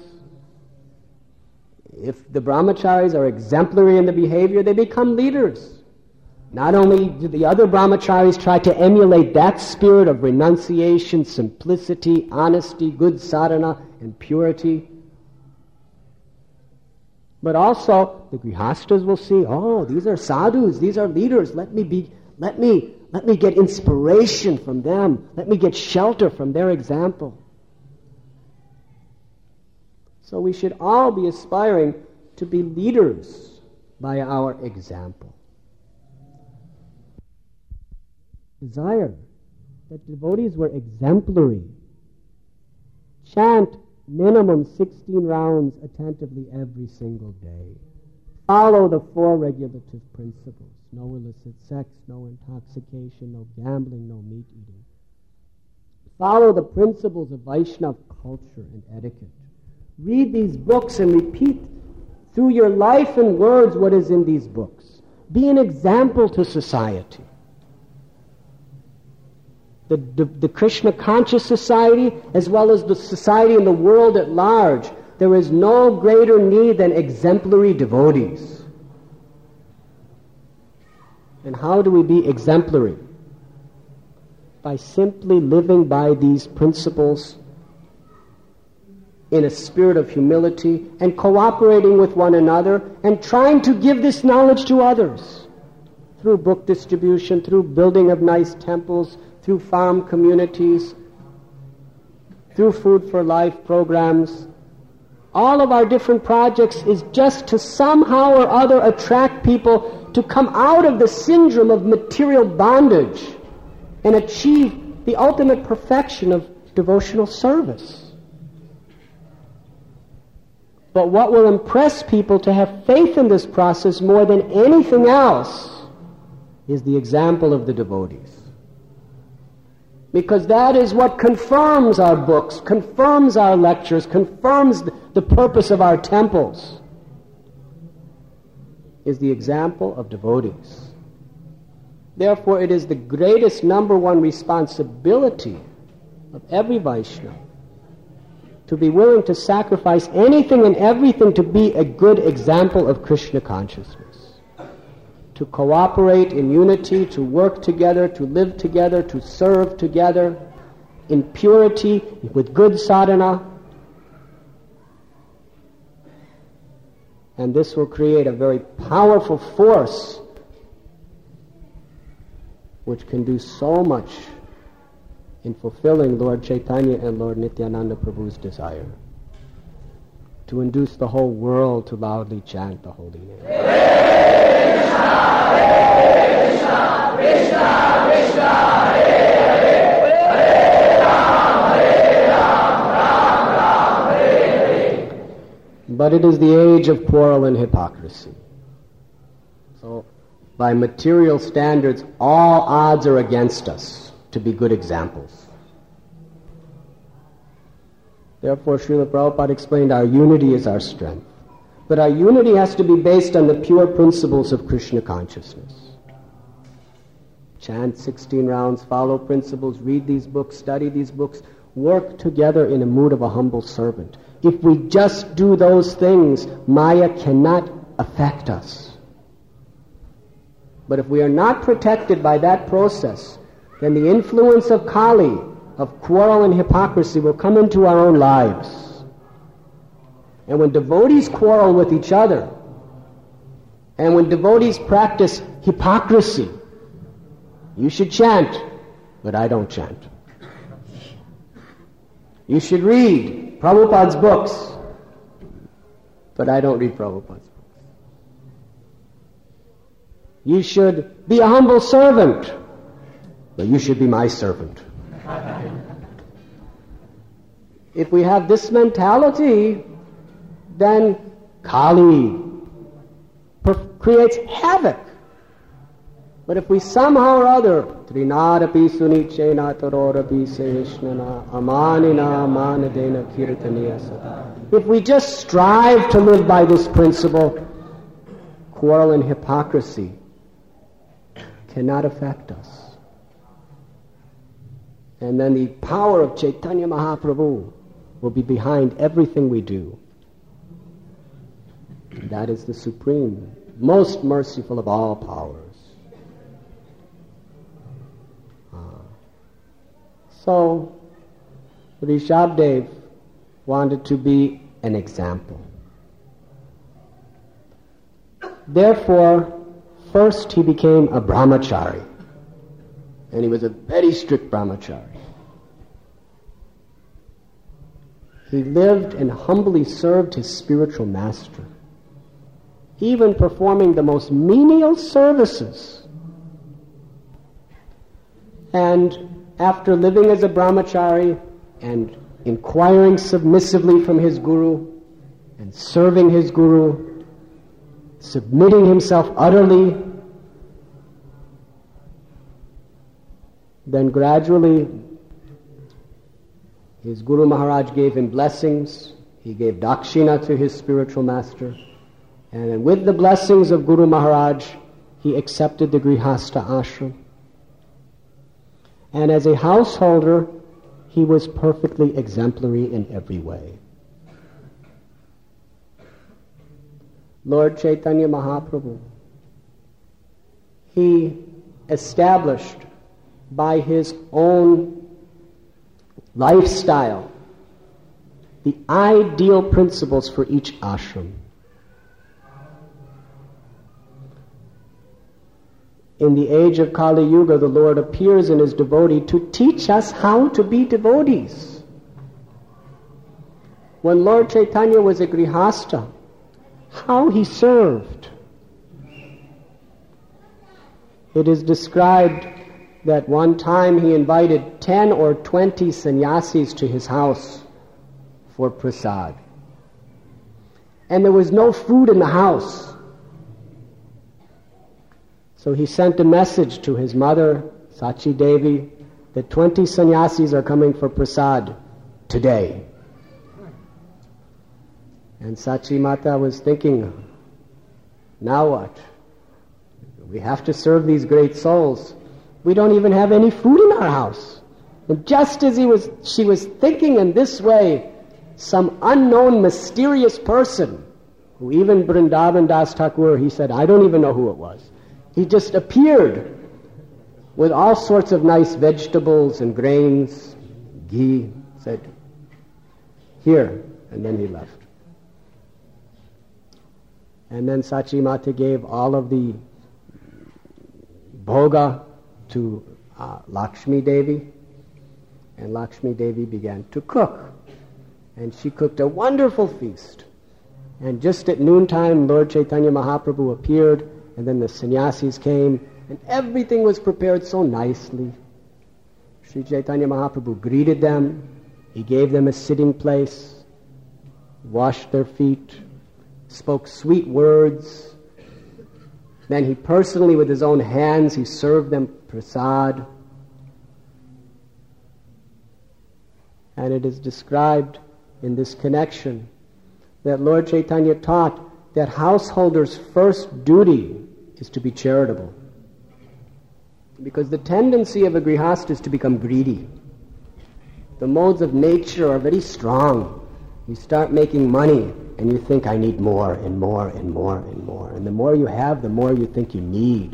if the brahmacharis are exemplary in the behavior, they become leaders. Not only do the other brahmacharis try to emulate that spirit of renunciation, simplicity, honesty, good sadhana, and purity, but also the grihastas will see, oh, these are sadhus, these are leaders. Let me be, let me, let me get inspiration from them. Let me get shelter from their example. So we should all be aspiring to be leaders by our example. Desire that devotees were exemplary. Chant minimum sixteen rounds attentively every single day. Follow the four regulative principles. No illicit sex, no intoxication, no gambling, no meat eating. Follow the principles of Vaishnava culture and etiquette. Read these books and repeat through your life and words what is in these books. Be an example to society. The, the, the Krishna conscious society, as well as the society in the world at large, there is no greater need than exemplary devotees. And how do we be exemplary? By simply living by these principles in a spirit of humility and cooperating with one another and trying to give this knowledge to others through book distribution, through building of nice temples, through farm communities, through Food for Life programs. All of our different projects is just to somehow or other attract people to come out of the syndrome of material bondage and achieve the ultimate perfection of devotional service. But what will impress people to have faith in this process more than anything else is the example of the devotees. Because that is what confirms our books, confirms our lectures, confirms the purpose of our temples, is the example of devotees. Therefore, it is the greatest number one responsibility of every Vaishnava to be willing to sacrifice anything and everything to be a good example of Krishna consciousness. To cooperate in unity, to work together, to live together, to serve together in purity, with good sadhana. And this will create a very powerful force which can do so much in fulfilling Lord Chaitanya and Lord Nityananda Prabhu's desire to induce the whole world to loudly chant the holy name. Krishna, Krishna, Krishna, Hare Hare, Hare Ram, Hare Ram, Ram Ram, Hare Hare. But it is the age of quarrel and hypocrisy. So, by material standards, all odds are against us to be good examples. Therefore, Srila Prabhupada explained our unity is our strength. But our unity has to be based on the pure principles of Krishna consciousness. Chant sixteen rounds, follow principles, read these books, study these books, work together in a mood of a humble servant. If we just do those things, Maya cannot affect us. But if we are not protected by that process, then the influence of Kali, of quarrel and hypocrisy, will come into our own lives. And when devotees quarrel with each other, and when devotees practice hypocrisy, you should chant, but I don't chant. You should read Prabhupada's books, but I don't read Prabhupada's books. You should be a humble servant, but you should be my servant. If we have this mentality, then Kali per- creates havoc. But if we somehow or other, Trinadapi Sunichena Tarorapi Sehishnana Amanina Manadena Kirtaniya Sada, if we just strive to live by this principle, quarrel and hypocrisy cannot affect us. And then the power of Chaitanya Mahaprabhu will be behind everything we do. That is the supreme, most merciful of all powers. So, Rishabdev wanted to be an example. Therefore, first he became a brahmachari. And he was a very strict brahmachari. He lived and humbly served his spiritual master, even performing the most menial services. And after living as a brahmachari and inquiring submissively from his guru and serving his guru, submitting himself utterly, then gradually his Guru Maharaj gave him blessings. He gave dakshina to his spiritual master. And with the blessings of Guru Maharaj, he accepted the Grihastha ashram. And as a householder, he was perfectly exemplary in every way. Lord Chaitanya Mahaprabhu, he established by his own lifestyle the ideal principles for each ashram. In the age of Kali Yuga, the Lord appears in his devotee to teach us how to be devotees. When Lord Chaitanya was a Grihastha, how he served. It is described that one time he invited ten or twenty sannyasis to his house for prasad. And there was no food in the house. So he sent a message to his mother, Sachi Devi, that twenty sannyasis are coming for prasad today. And Sachi Mata was thinking, now what? We have to serve these great souls. We don't even have any food in our house. And just as he was, she was thinking in this way, some unknown mysterious person, who even Vrindavan Das Thakur, he said, I don't even know who it was. He just appeared with all sorts of nice vegetables and grains, ghee, said, here, and then he left. And then Sachi Mata gave all of the bhoga to uh, Lakshmi Devi, and Lakshmi Devi began to cook. And she cooked a wonderful feast. And just at noontime, Lord Chaitanya Mahaprabhu appeared, and then the sannyasis came, and everything was prepared so nicely. Sri Chaitanya Mahaprabhu greeted them. He gave them a sitting place, washed their feet, spoke sweet words. Then he personally, with his own hands, he served them prasad. And it is described in this connection that Lord Chaitanya taught that householders' first duty is to be charitable. Because the tendency of a grihastha is to become greedy. The modes of nature are very strong. You start making money and you think, I need more and more and more and more. And the more you have, the more you think you need.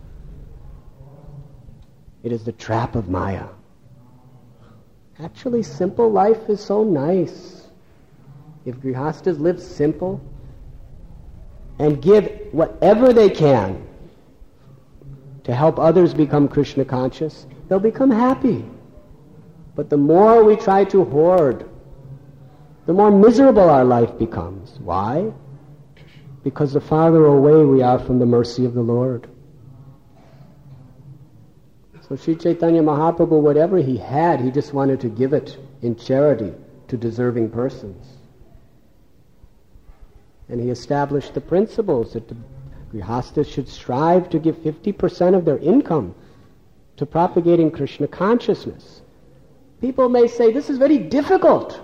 It is the trap of Maya. Actually, simple life is so nice. If grihasthas live simple and give whatever they can to help others become Krishna conscious, they'll become happy. But the more we try to hoard, the more miserable our life becomes. Why? Because the farther away we are from the mercy of the Lord. So Sri Chaitanya Mahaprabhu, whatever he had, he just wanted to give it in charity to deserving persons. And he established the principles that the grihasthas should strive to give fifty percent of their income to propagating Krishna consciousness. People may say, this is very difficult.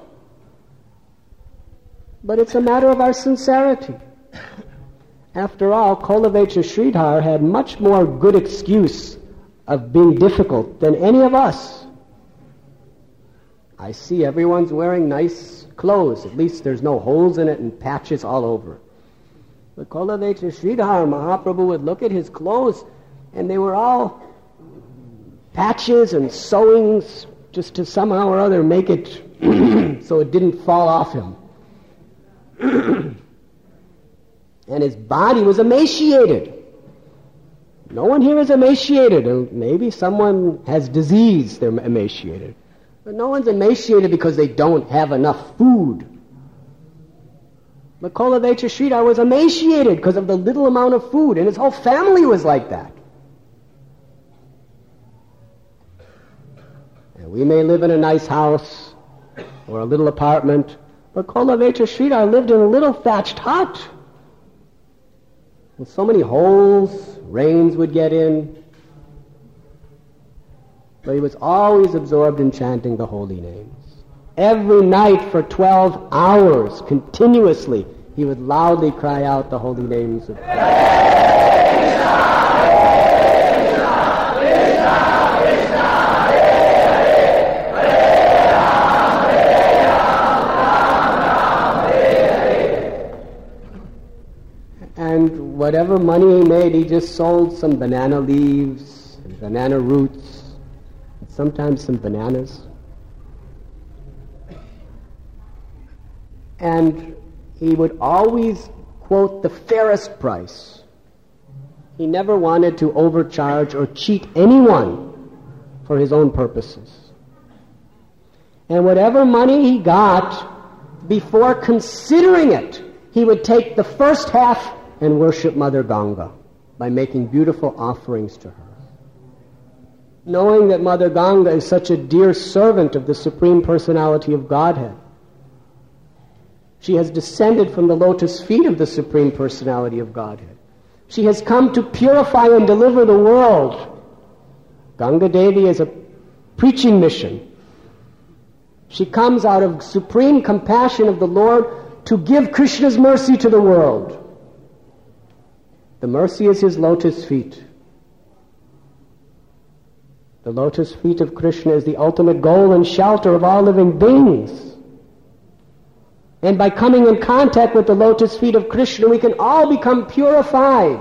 But it's a matter of our sincerity. After all, Kolavecha Sridhar had much more good excuse of being difficult than any of us. I see everyone's wearing nice clothes. At least there's no holes in it and patches all over. But Kolavecha Sridhar, Mahaprabhu would look at his clothes and they were all patches and sewings just to somehow or other make it so it didn't fall off him. And his body was emaciated. No one here is emaciated. Maybe someone has disease, they're emaciated. But no one's emaciated because they don't have enough food. But Kolavecha Sridhar was emaciated because of the little amount of food, and his whole family was like that. And we may live in a nice house or a little apartment, but Kolavecha Sridhar lived in a little thatched hut with so many holes, rains would get in. But he was always absorbed in chanting the holy names. Every night for twelve hours, continuously, he would loudly cry out the holy names of God. And whatever money he made, he just sold some banana leaves, and banana roots, and sometimes some bananas. And he would always quote the fairest price. He never wanted to overcharge or cheat anyone for his own purposes. And whatever money he got, before considering it, he would take the first half and worship Mother Ganga by making beautiful offerings to her. Knowing that Mother Ganga is such a dear servant of the Supreme Personality of Godhead. She has descended from the lotus feet of the Supreme Personality of Godhead. She has come to purify and deliver the world. Ganga Devi is a preaching mission. She comes out of supreme compassion of the Lord to give Krishna's mercy to the world. The mercy is his lotus feet. The lotus feet of Krishna is the ultimate goal and shelter of all living beings. And by coming in contact with the lotus feet of Krishna, we can all become purified.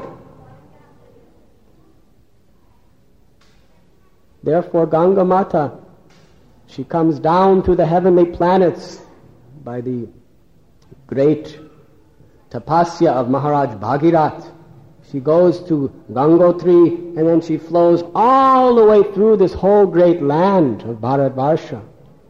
Therefore, Ganga Mata, she comes down through the heavenly planets by the great tapasya of Maharaj Bhagirath. She goes to Gangotri, and then she flows all the way through this whole great land of Bharatvarsha.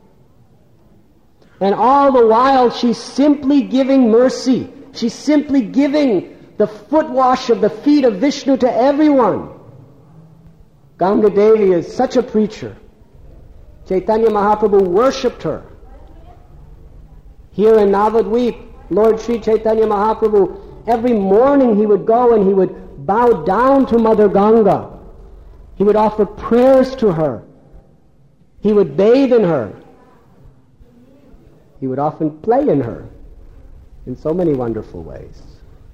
And all the while she's simply giving mercy. She's simply giving the foot wash of the feet of Vishnu to everyone. Ganga Devi is such a preacher. Chaitanya Mahaprabhu worshipped her. Here in Navadvip, Lord Sri Chaitanya Mahaprabhu, every morning he would go and he would bow down to Mother Ganga. He would offer prayers to her. He would bathe in her. He would often play in her in so many wonderful ways.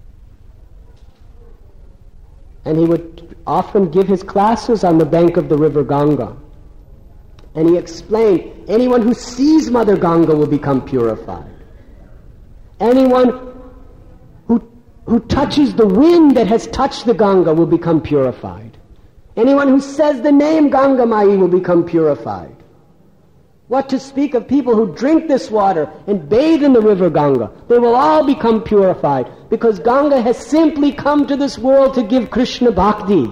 And he would often give his classes on the bank of the river Ganga. And he explained, anyone who sees Mother Ganga will become purified. Anyone who, who touches the wind that has touched the Ganga will become purified. Anyone who says the name Ganga Mai will become purified. What to speak of people who drink this water and bathe in the river Ganga? They will all become purified because Ganga has simply come to this world to give Krishna Bhakti.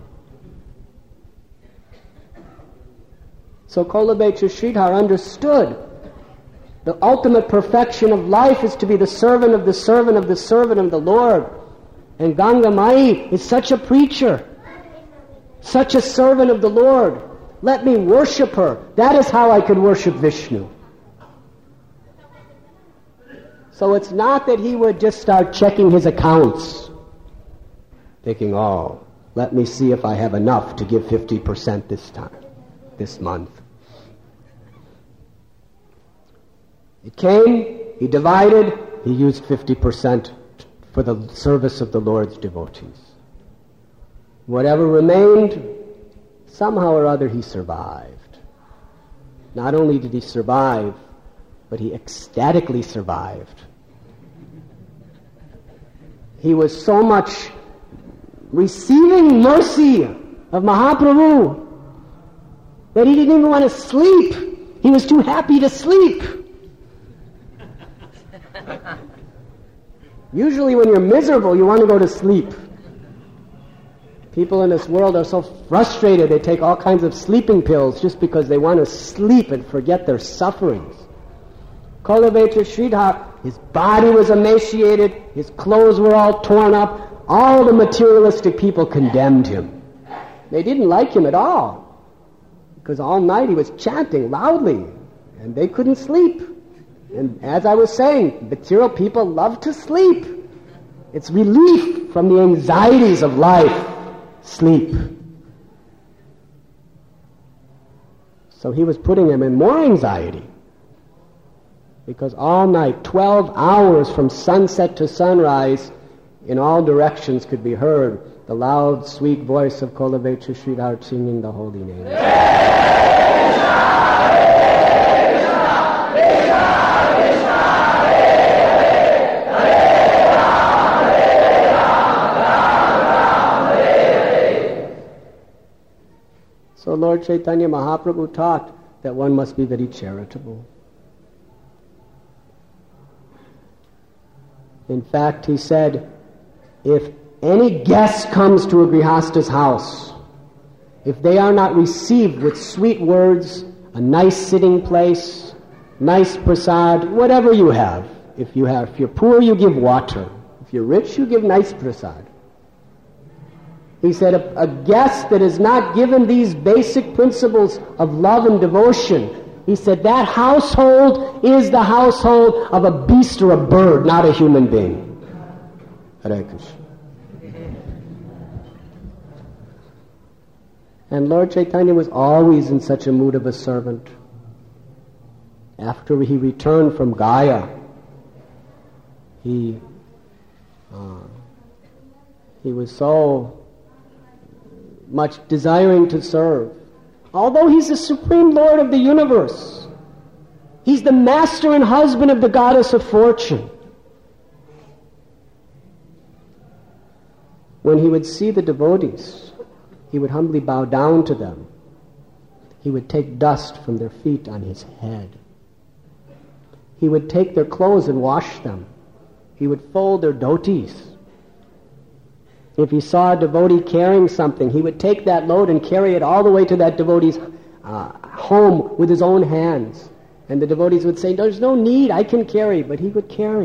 So Kolavecha Sridhar understood the ultimate perfection of life is to be the servant of the servant of the servant of the Lord. And Ganga Mai is such a preacher, such a servant of the Lord. Let me worship her. That is how I can worship Vishnu. So it's not that he would just start checking his accounts, thinking, oh, let me see if I have enough to give fifty percent this time, this month. It came, he divided, he used fifty percent for the service of the Lord's devotees. Whatever remained, somehow or other he survived. Not only did he survive, but he ecstatically survived. He was so much receiving mercy of Mahaprabhu that he didn't even want to sleep. He was too happy to sleep. Usually when you're miserable, you want to go to sleep. People in this world are so frustrated, they take all kinds of sleeping pills just because they want to sleep and forget their sufferings. Kolavetra Sridhar, his body was emaciated, his clothes were all torn up. All the materialistic people condemned him. They didn't like him at all, because all night he was chanting loudly, and they couldn't sleep. And as I was saying, material people love to sleep. It's relief from the anxieties of life. Sleep. So he was putting him in more anxiety, because all night, twelve hours from sunset to sunrise, in all directions could be heard the loud, sweet voice of Kolavetra Sridhar singing the holy name. So Lord Chaitanya Mahaprabhu taught that one must be very charitable. In fact, he said, if any guest comes to a Grihasta's house, if they are not received with sweet words, a nice sitting place, nice prasad, whatever you have. If you have, if you're poor, you give water. If you're rich, you give nice prasad. He said, a, a guest that is not given these basic principles of love and devotion, he said, that household is the household of a beast or a bird, not a human being. Hare Krishna. And Lord Chaitanya was always in such a mood of a servant. After he returned from Gaya, he, uh, he was so much desiring to serve. Although he's the Supreme Lord of the universe, he's the master and husband of the goddess of fortune. When he would see the devotees, he would humbly bow down to them. He would take dust from their feet on his head. He would take their clothes and wash them. He would fold their dhotis. If he saw a devotee carrying something, he would take that load and carry it all the way to that devotee's uh, home with his own hands. And the devotees would say, there's no need, I can carry, but he would carry.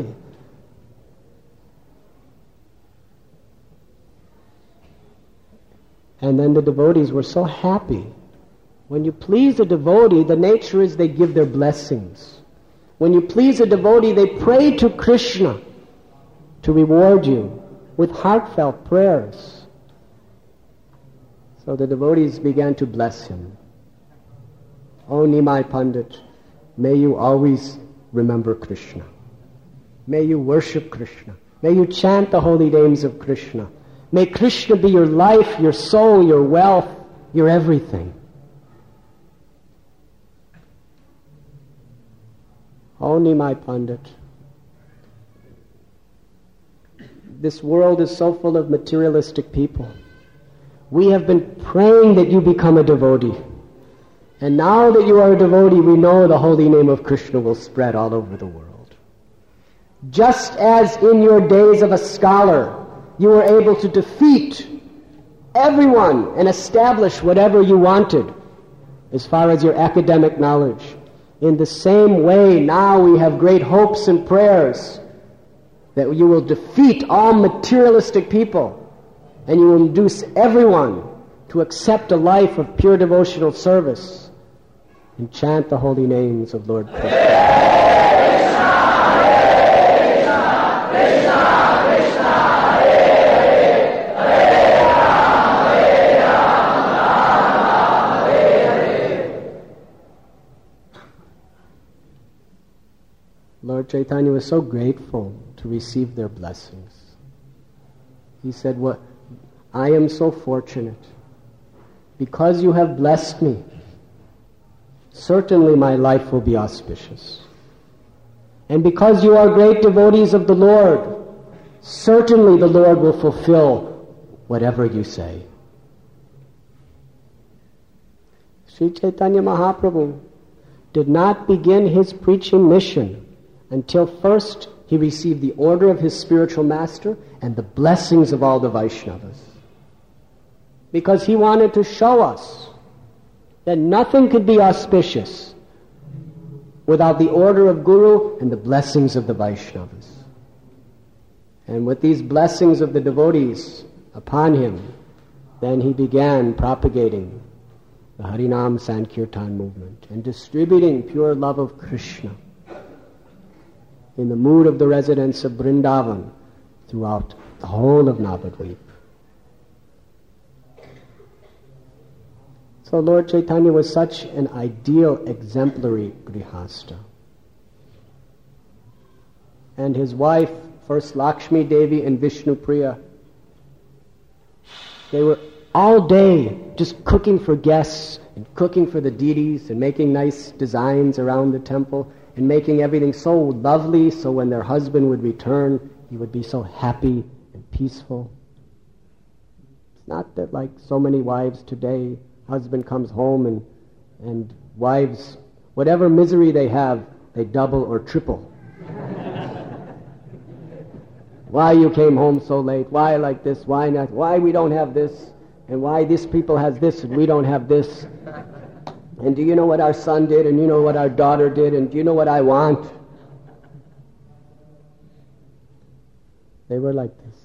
And then the devotees were so happy. When you please a devotee, the nature is they give their blessings. When you please a devotee, they pray to Krishna to reward you with heartfelt prayers. So the devotees began to bless him. O Nimai Pandit, may you always remember Krishna. May you worship Krishna. May you chant the holy names of Krishna. May Krishna be your life, your soul, your wealth, your everything. O Nimai Pandit, this world is so full of materialistic people. We have been praying that you become a devotee. And now that you are a devotee, we know the holy name of Krishna will spread all over the world. Just as in your days of a scholar, you were able to defeat everyone and establish whatever you wanted as far as your academic knowledge. In the same way, now we have great hopes and prayers that you will defeat all materialistic people and you will induce everyone to accept a life of pure devotional service and chant the holy names of Lord Krishna. Lord Chaitanya was so grateful to receive their blessings. He said, "What? I am so fortunate. Because you have blessed me, certainly my life will be auspicious. And because you are great devotees of the Lord, certainly the Lord will fulfill whatever you say." Sri Chaitanya Mahaprabhu did not begin his preaching mission until first he received the order of his spiritual master and the blessings of all the Vaishnavas. Because he wanted to show us that nothing could be auspicious without the order of Guru and the blessings of the Vaishnavas. And with these blessings of the devotees upon him, then he began propagating the Harinam Sankirtan movement and distributing pure love of Krishna in the mood of the residents of Vrindavan throughout the whole of Navadvip. So Lord Chaitanya was such an ideal, exemplary grihasta. And his wife, first Lakshmi Devi and Vishnu Priya, they were all day just cooking for guests and cooking for the deities and making nice designs around the temple and making everything so lovely so when their husband would return, he would be so happy and peaceful. It's not that like so many wives today, husband comes home and and wives, whatever misery they have, they double or triple. Why you came home so late? Why like this? Why not? Why we don't have this? And why this people has this and we don't have this? And do you know what our son did? And you know what our daughter did? And do you know what I want? They were like this.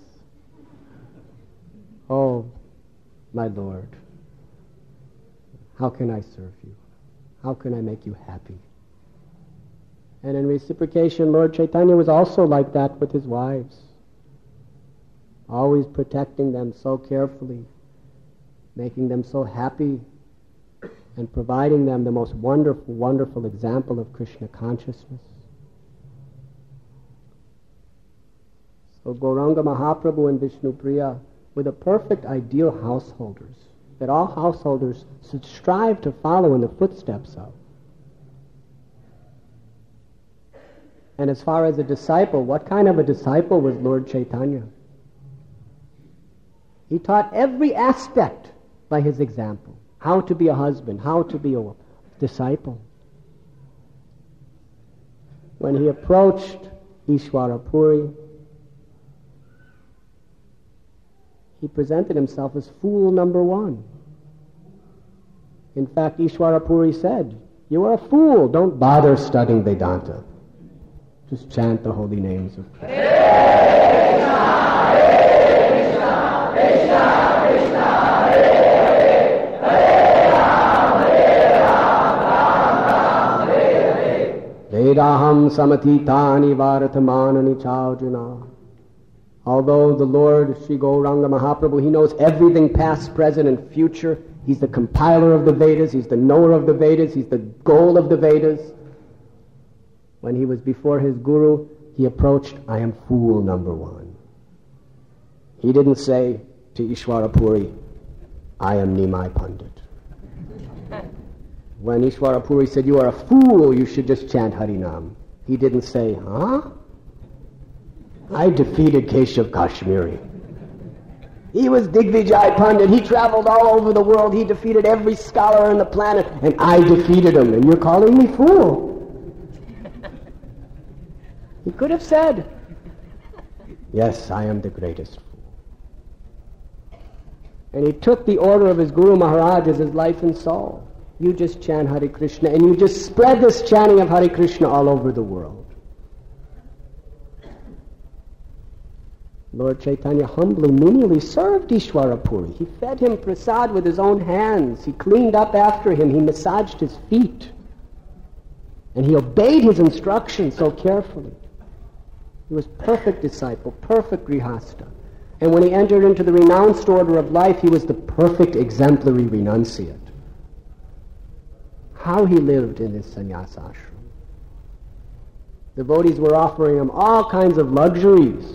Oh, my Lord, how can I serve you? How can I make you happy? And in reciprocation, Lord Chaitanya was also like that with his wives, always protecting them so carefully, making them so happy, and providing them the most wonderful, wonderful example of Krishna consciousness. So Gauranga Mahaprabhu and Vishnu Priya were the perfect ideal householders that all householders should strive to follow in the footsteps of. And as far as a disciple, what kind of a disciple was Lord Chaitanya? He taught every aspect by his example. How to be a husband, how to be a disciple. When he approached Ishwara Puri, he presented himself as fool number one. In fact, Ishwara Puri said, "You are a fool, don't bother studying Vedanta. Just chant the holy names of Krishna." Vedaham samatitani varathamanani chaujana. Although the Lord, Sri Gauranga Mahaprabhu, he knows everything past, present, and future. He's the compiler of the Vedas. He's the knower of the Vedas. He's the goal of the Vedas. When he was before his Guru, he approached, "I am fool number one." He didn't say to Ishwara Puri, "I am Nimai Pandit." When Ishwara Puri said, "You are a fool, you should just chant Harinam," he didn't say, "Huh? I defeated Keshav Kashmiri. He was Digvijay Pandit. He traveled all over the world. He defeated every scholar on the planet, and I defeated him, and you're calling me fool?" He could have said, "Yes, I am the greatest fool." And he took the order of his Guru Maharaj as his life and soul. You just chant Hare Krishna, and you just spread this chanting of Hare Krishna all over the world. Lord Chaitanya humbly, menially served Ishwara Puri. He fed him prasad with his own hands. He cleaned up after him. He massaged his feet. And he obeyed his instructions so carefully. He was perfect disciple, perfect grihasta. And when he entered into the renounced order of life, he was the perfect exemplary renunciate. How he lived in his sannyasa ashram. Devotees were offering him all kinds of luxuries.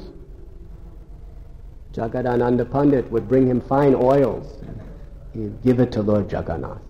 Jagadananda Pandit would bring him fine oils. He would give it to Lord Jagannath.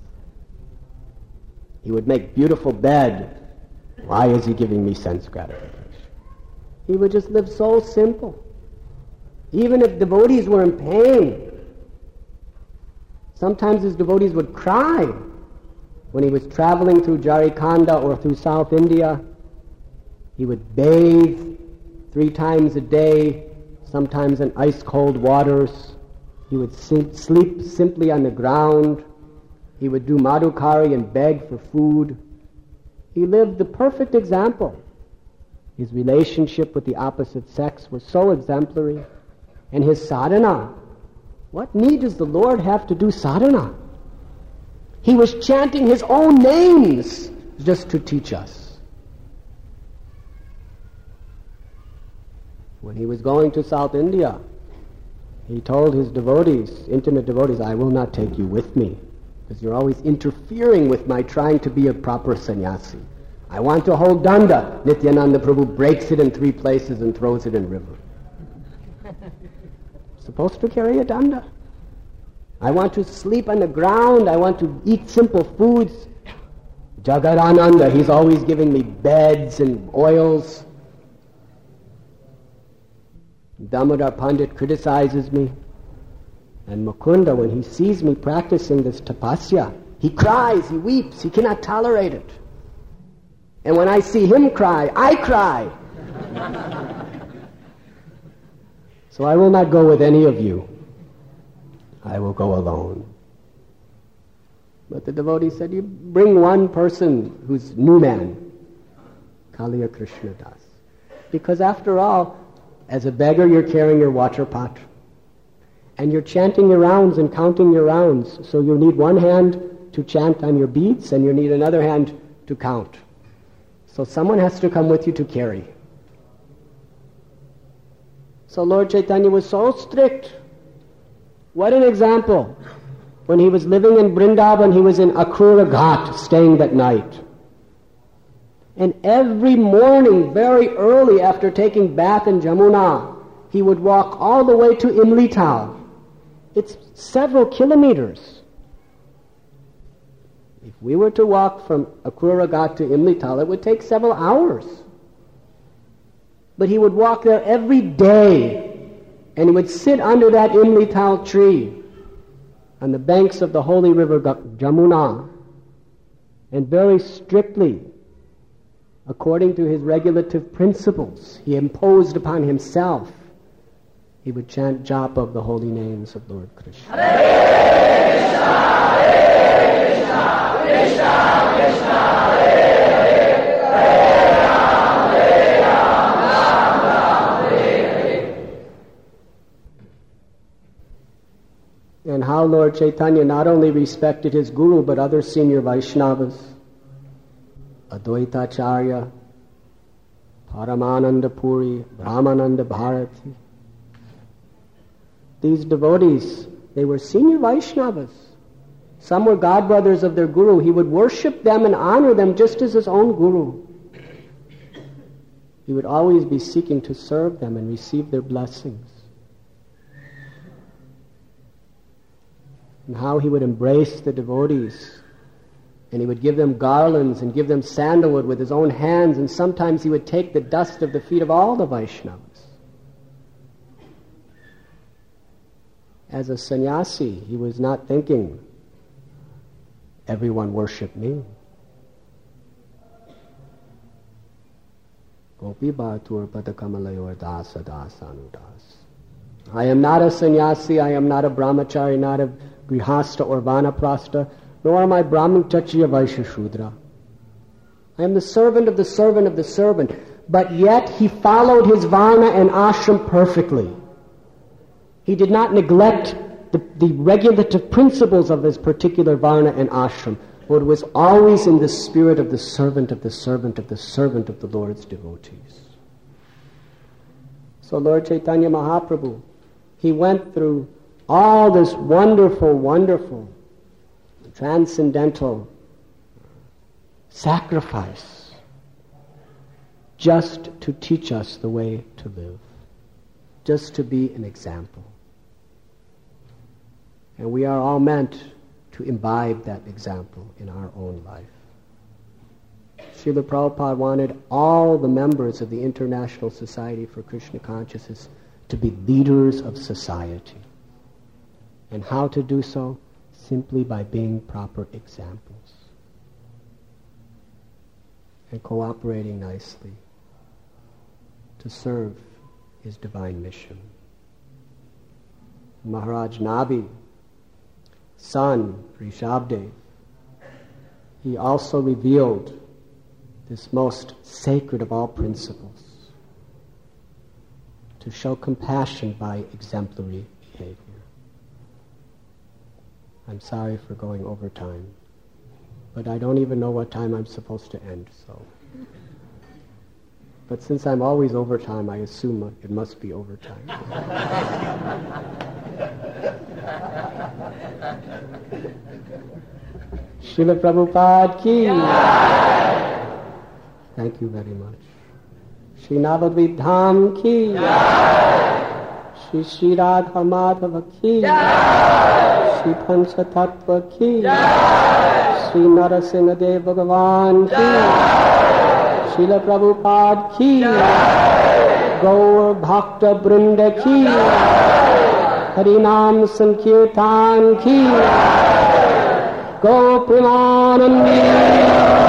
He would make beautiful bed. Why is he giving me sense gratification? He would just live so simple. Even if devotees were in pain, sometimes his devotees would cry when he was traveling through Jharkhand or through South India. He would bathe three times a day, sometimes in ice-cold waters. He would sim- sleep simply on the ground. He would do madhukari and beg for food. He lived the perfect example. His relationship with the opposite sex was so exemplary. And his sadhana, what need does the Lord have to do sadhana? He was chanting his own names just to teach us. When he was going to South India, he told his devotees, intimate devotees, I will not take you with me, because you're always interfering with my trying to be a proper sannyasi. I want to hold danda. Nityananda Prabhu breaks it in three places and throws it in river. Supposed to carry a danda. I want to sleep on the ground. I want to eat simple foods. Jagadananda, he's always giving me beds and oils. Damodar Pandit criticizes me. And Mukunda, when he sees me practicing this tapasya, he cries, he weeps, he cannot tolerate it. And when I see him cry, I cry. So I will not go with any of you. I will go alone. But the devotee said, you bring one person who's new man, Kaliya Krishna Das. Because after all, as a beggar, you're carrying your water pot. And you're chanting your rounds and counting your rounds. So you need one hand to chant on your beads, and you need another hand to count. So someone has to come with you to carry. So Lord Chaitanya was so strict. What an example. When he was living in Vrindavan, he was in Akrura Ghat, staying that night. And every morning, very early after taking bath in Jamuna, he would walk all the way to Imlital. It's several kilometers. If we were to walk from Akrura Ghat to Imlital, it would take several hours. But he would walk there every day, and he would sit under that Imlital tree on the banks of the holy river Jamuna, and very strictly, according to his regulative principles, he imposed upon himself, he would chant japa of the holy names of Lord Krishna. Hare Krishna, Hare Krishna, Krishna Krishna, Hare Hare, Hare Ram, Hare Ram, Ram Ram, Hare Hare. And how Lord Chaitanya not only respected his guru, but other senior Vaishnavas, Advaita Acharya, Paramananda Puri, Brahmananda Bharati. These devotees, they were senior Vaishnavas. Some were godbrothers of their guru. He would worship them and honor them just as his own guru. He would always be seeking to serve them and receive their blessings. And how he would embrace the devotees. And he would give them garlands and give them sandalwood with his own hands, and sometimes he would take the dust of the feet of all the Vaishnavas. As a sannyasi, he was not thinking, everyone worship me. Gopi Bhatur Padakamalayur Dasa Dasanudas. I am not a sannyasi, I am not a brahmachari, not a grihasta or vanaprastha, nor am I brahmacharya Vaishya Shudra. I am the servant of the servant of the servant. But yet he followed his varna and ashram perfectly. He did not neglect the, the regulative principles of his particular varna and ashram, but was always in the spirit of the servant of the servant of the servant of the Lord's devotees. So Lord Chaitanya Mahaprabhu, he went through all this wonderful, wonderful, transcendental sacrifice just to teach us the way to live, just to be an example. And we are all meant to imbibe that example in our own life. Srila Prabhupada wanted all the members of the International Society for Krishna Consciousness to be leaders of society. And how to do so? Simply by being proper examples and cooperating nicely to serve his divine mission. Maharaj Nabi, son Rishabdev, he also revealed this most sacred of all principles, to show compassion by exemplary behavior. I'm sorry for going over time, but I don't even know what time I'm supposed to end, so. But since I'm always over time, I assume it must be overtime. Srila Prabhupada ki. Thank you very much. Shri Navadvip Dham ki. Shri Shri Radha Madhava ki. Shri Pancha Tattva ki. Shri Narasimha Dev Bhagavan ki. Srila Prabhupada ki. Gaur Bhakta Brinda ki. Harinam Sankirtan ki. Go Premanandi.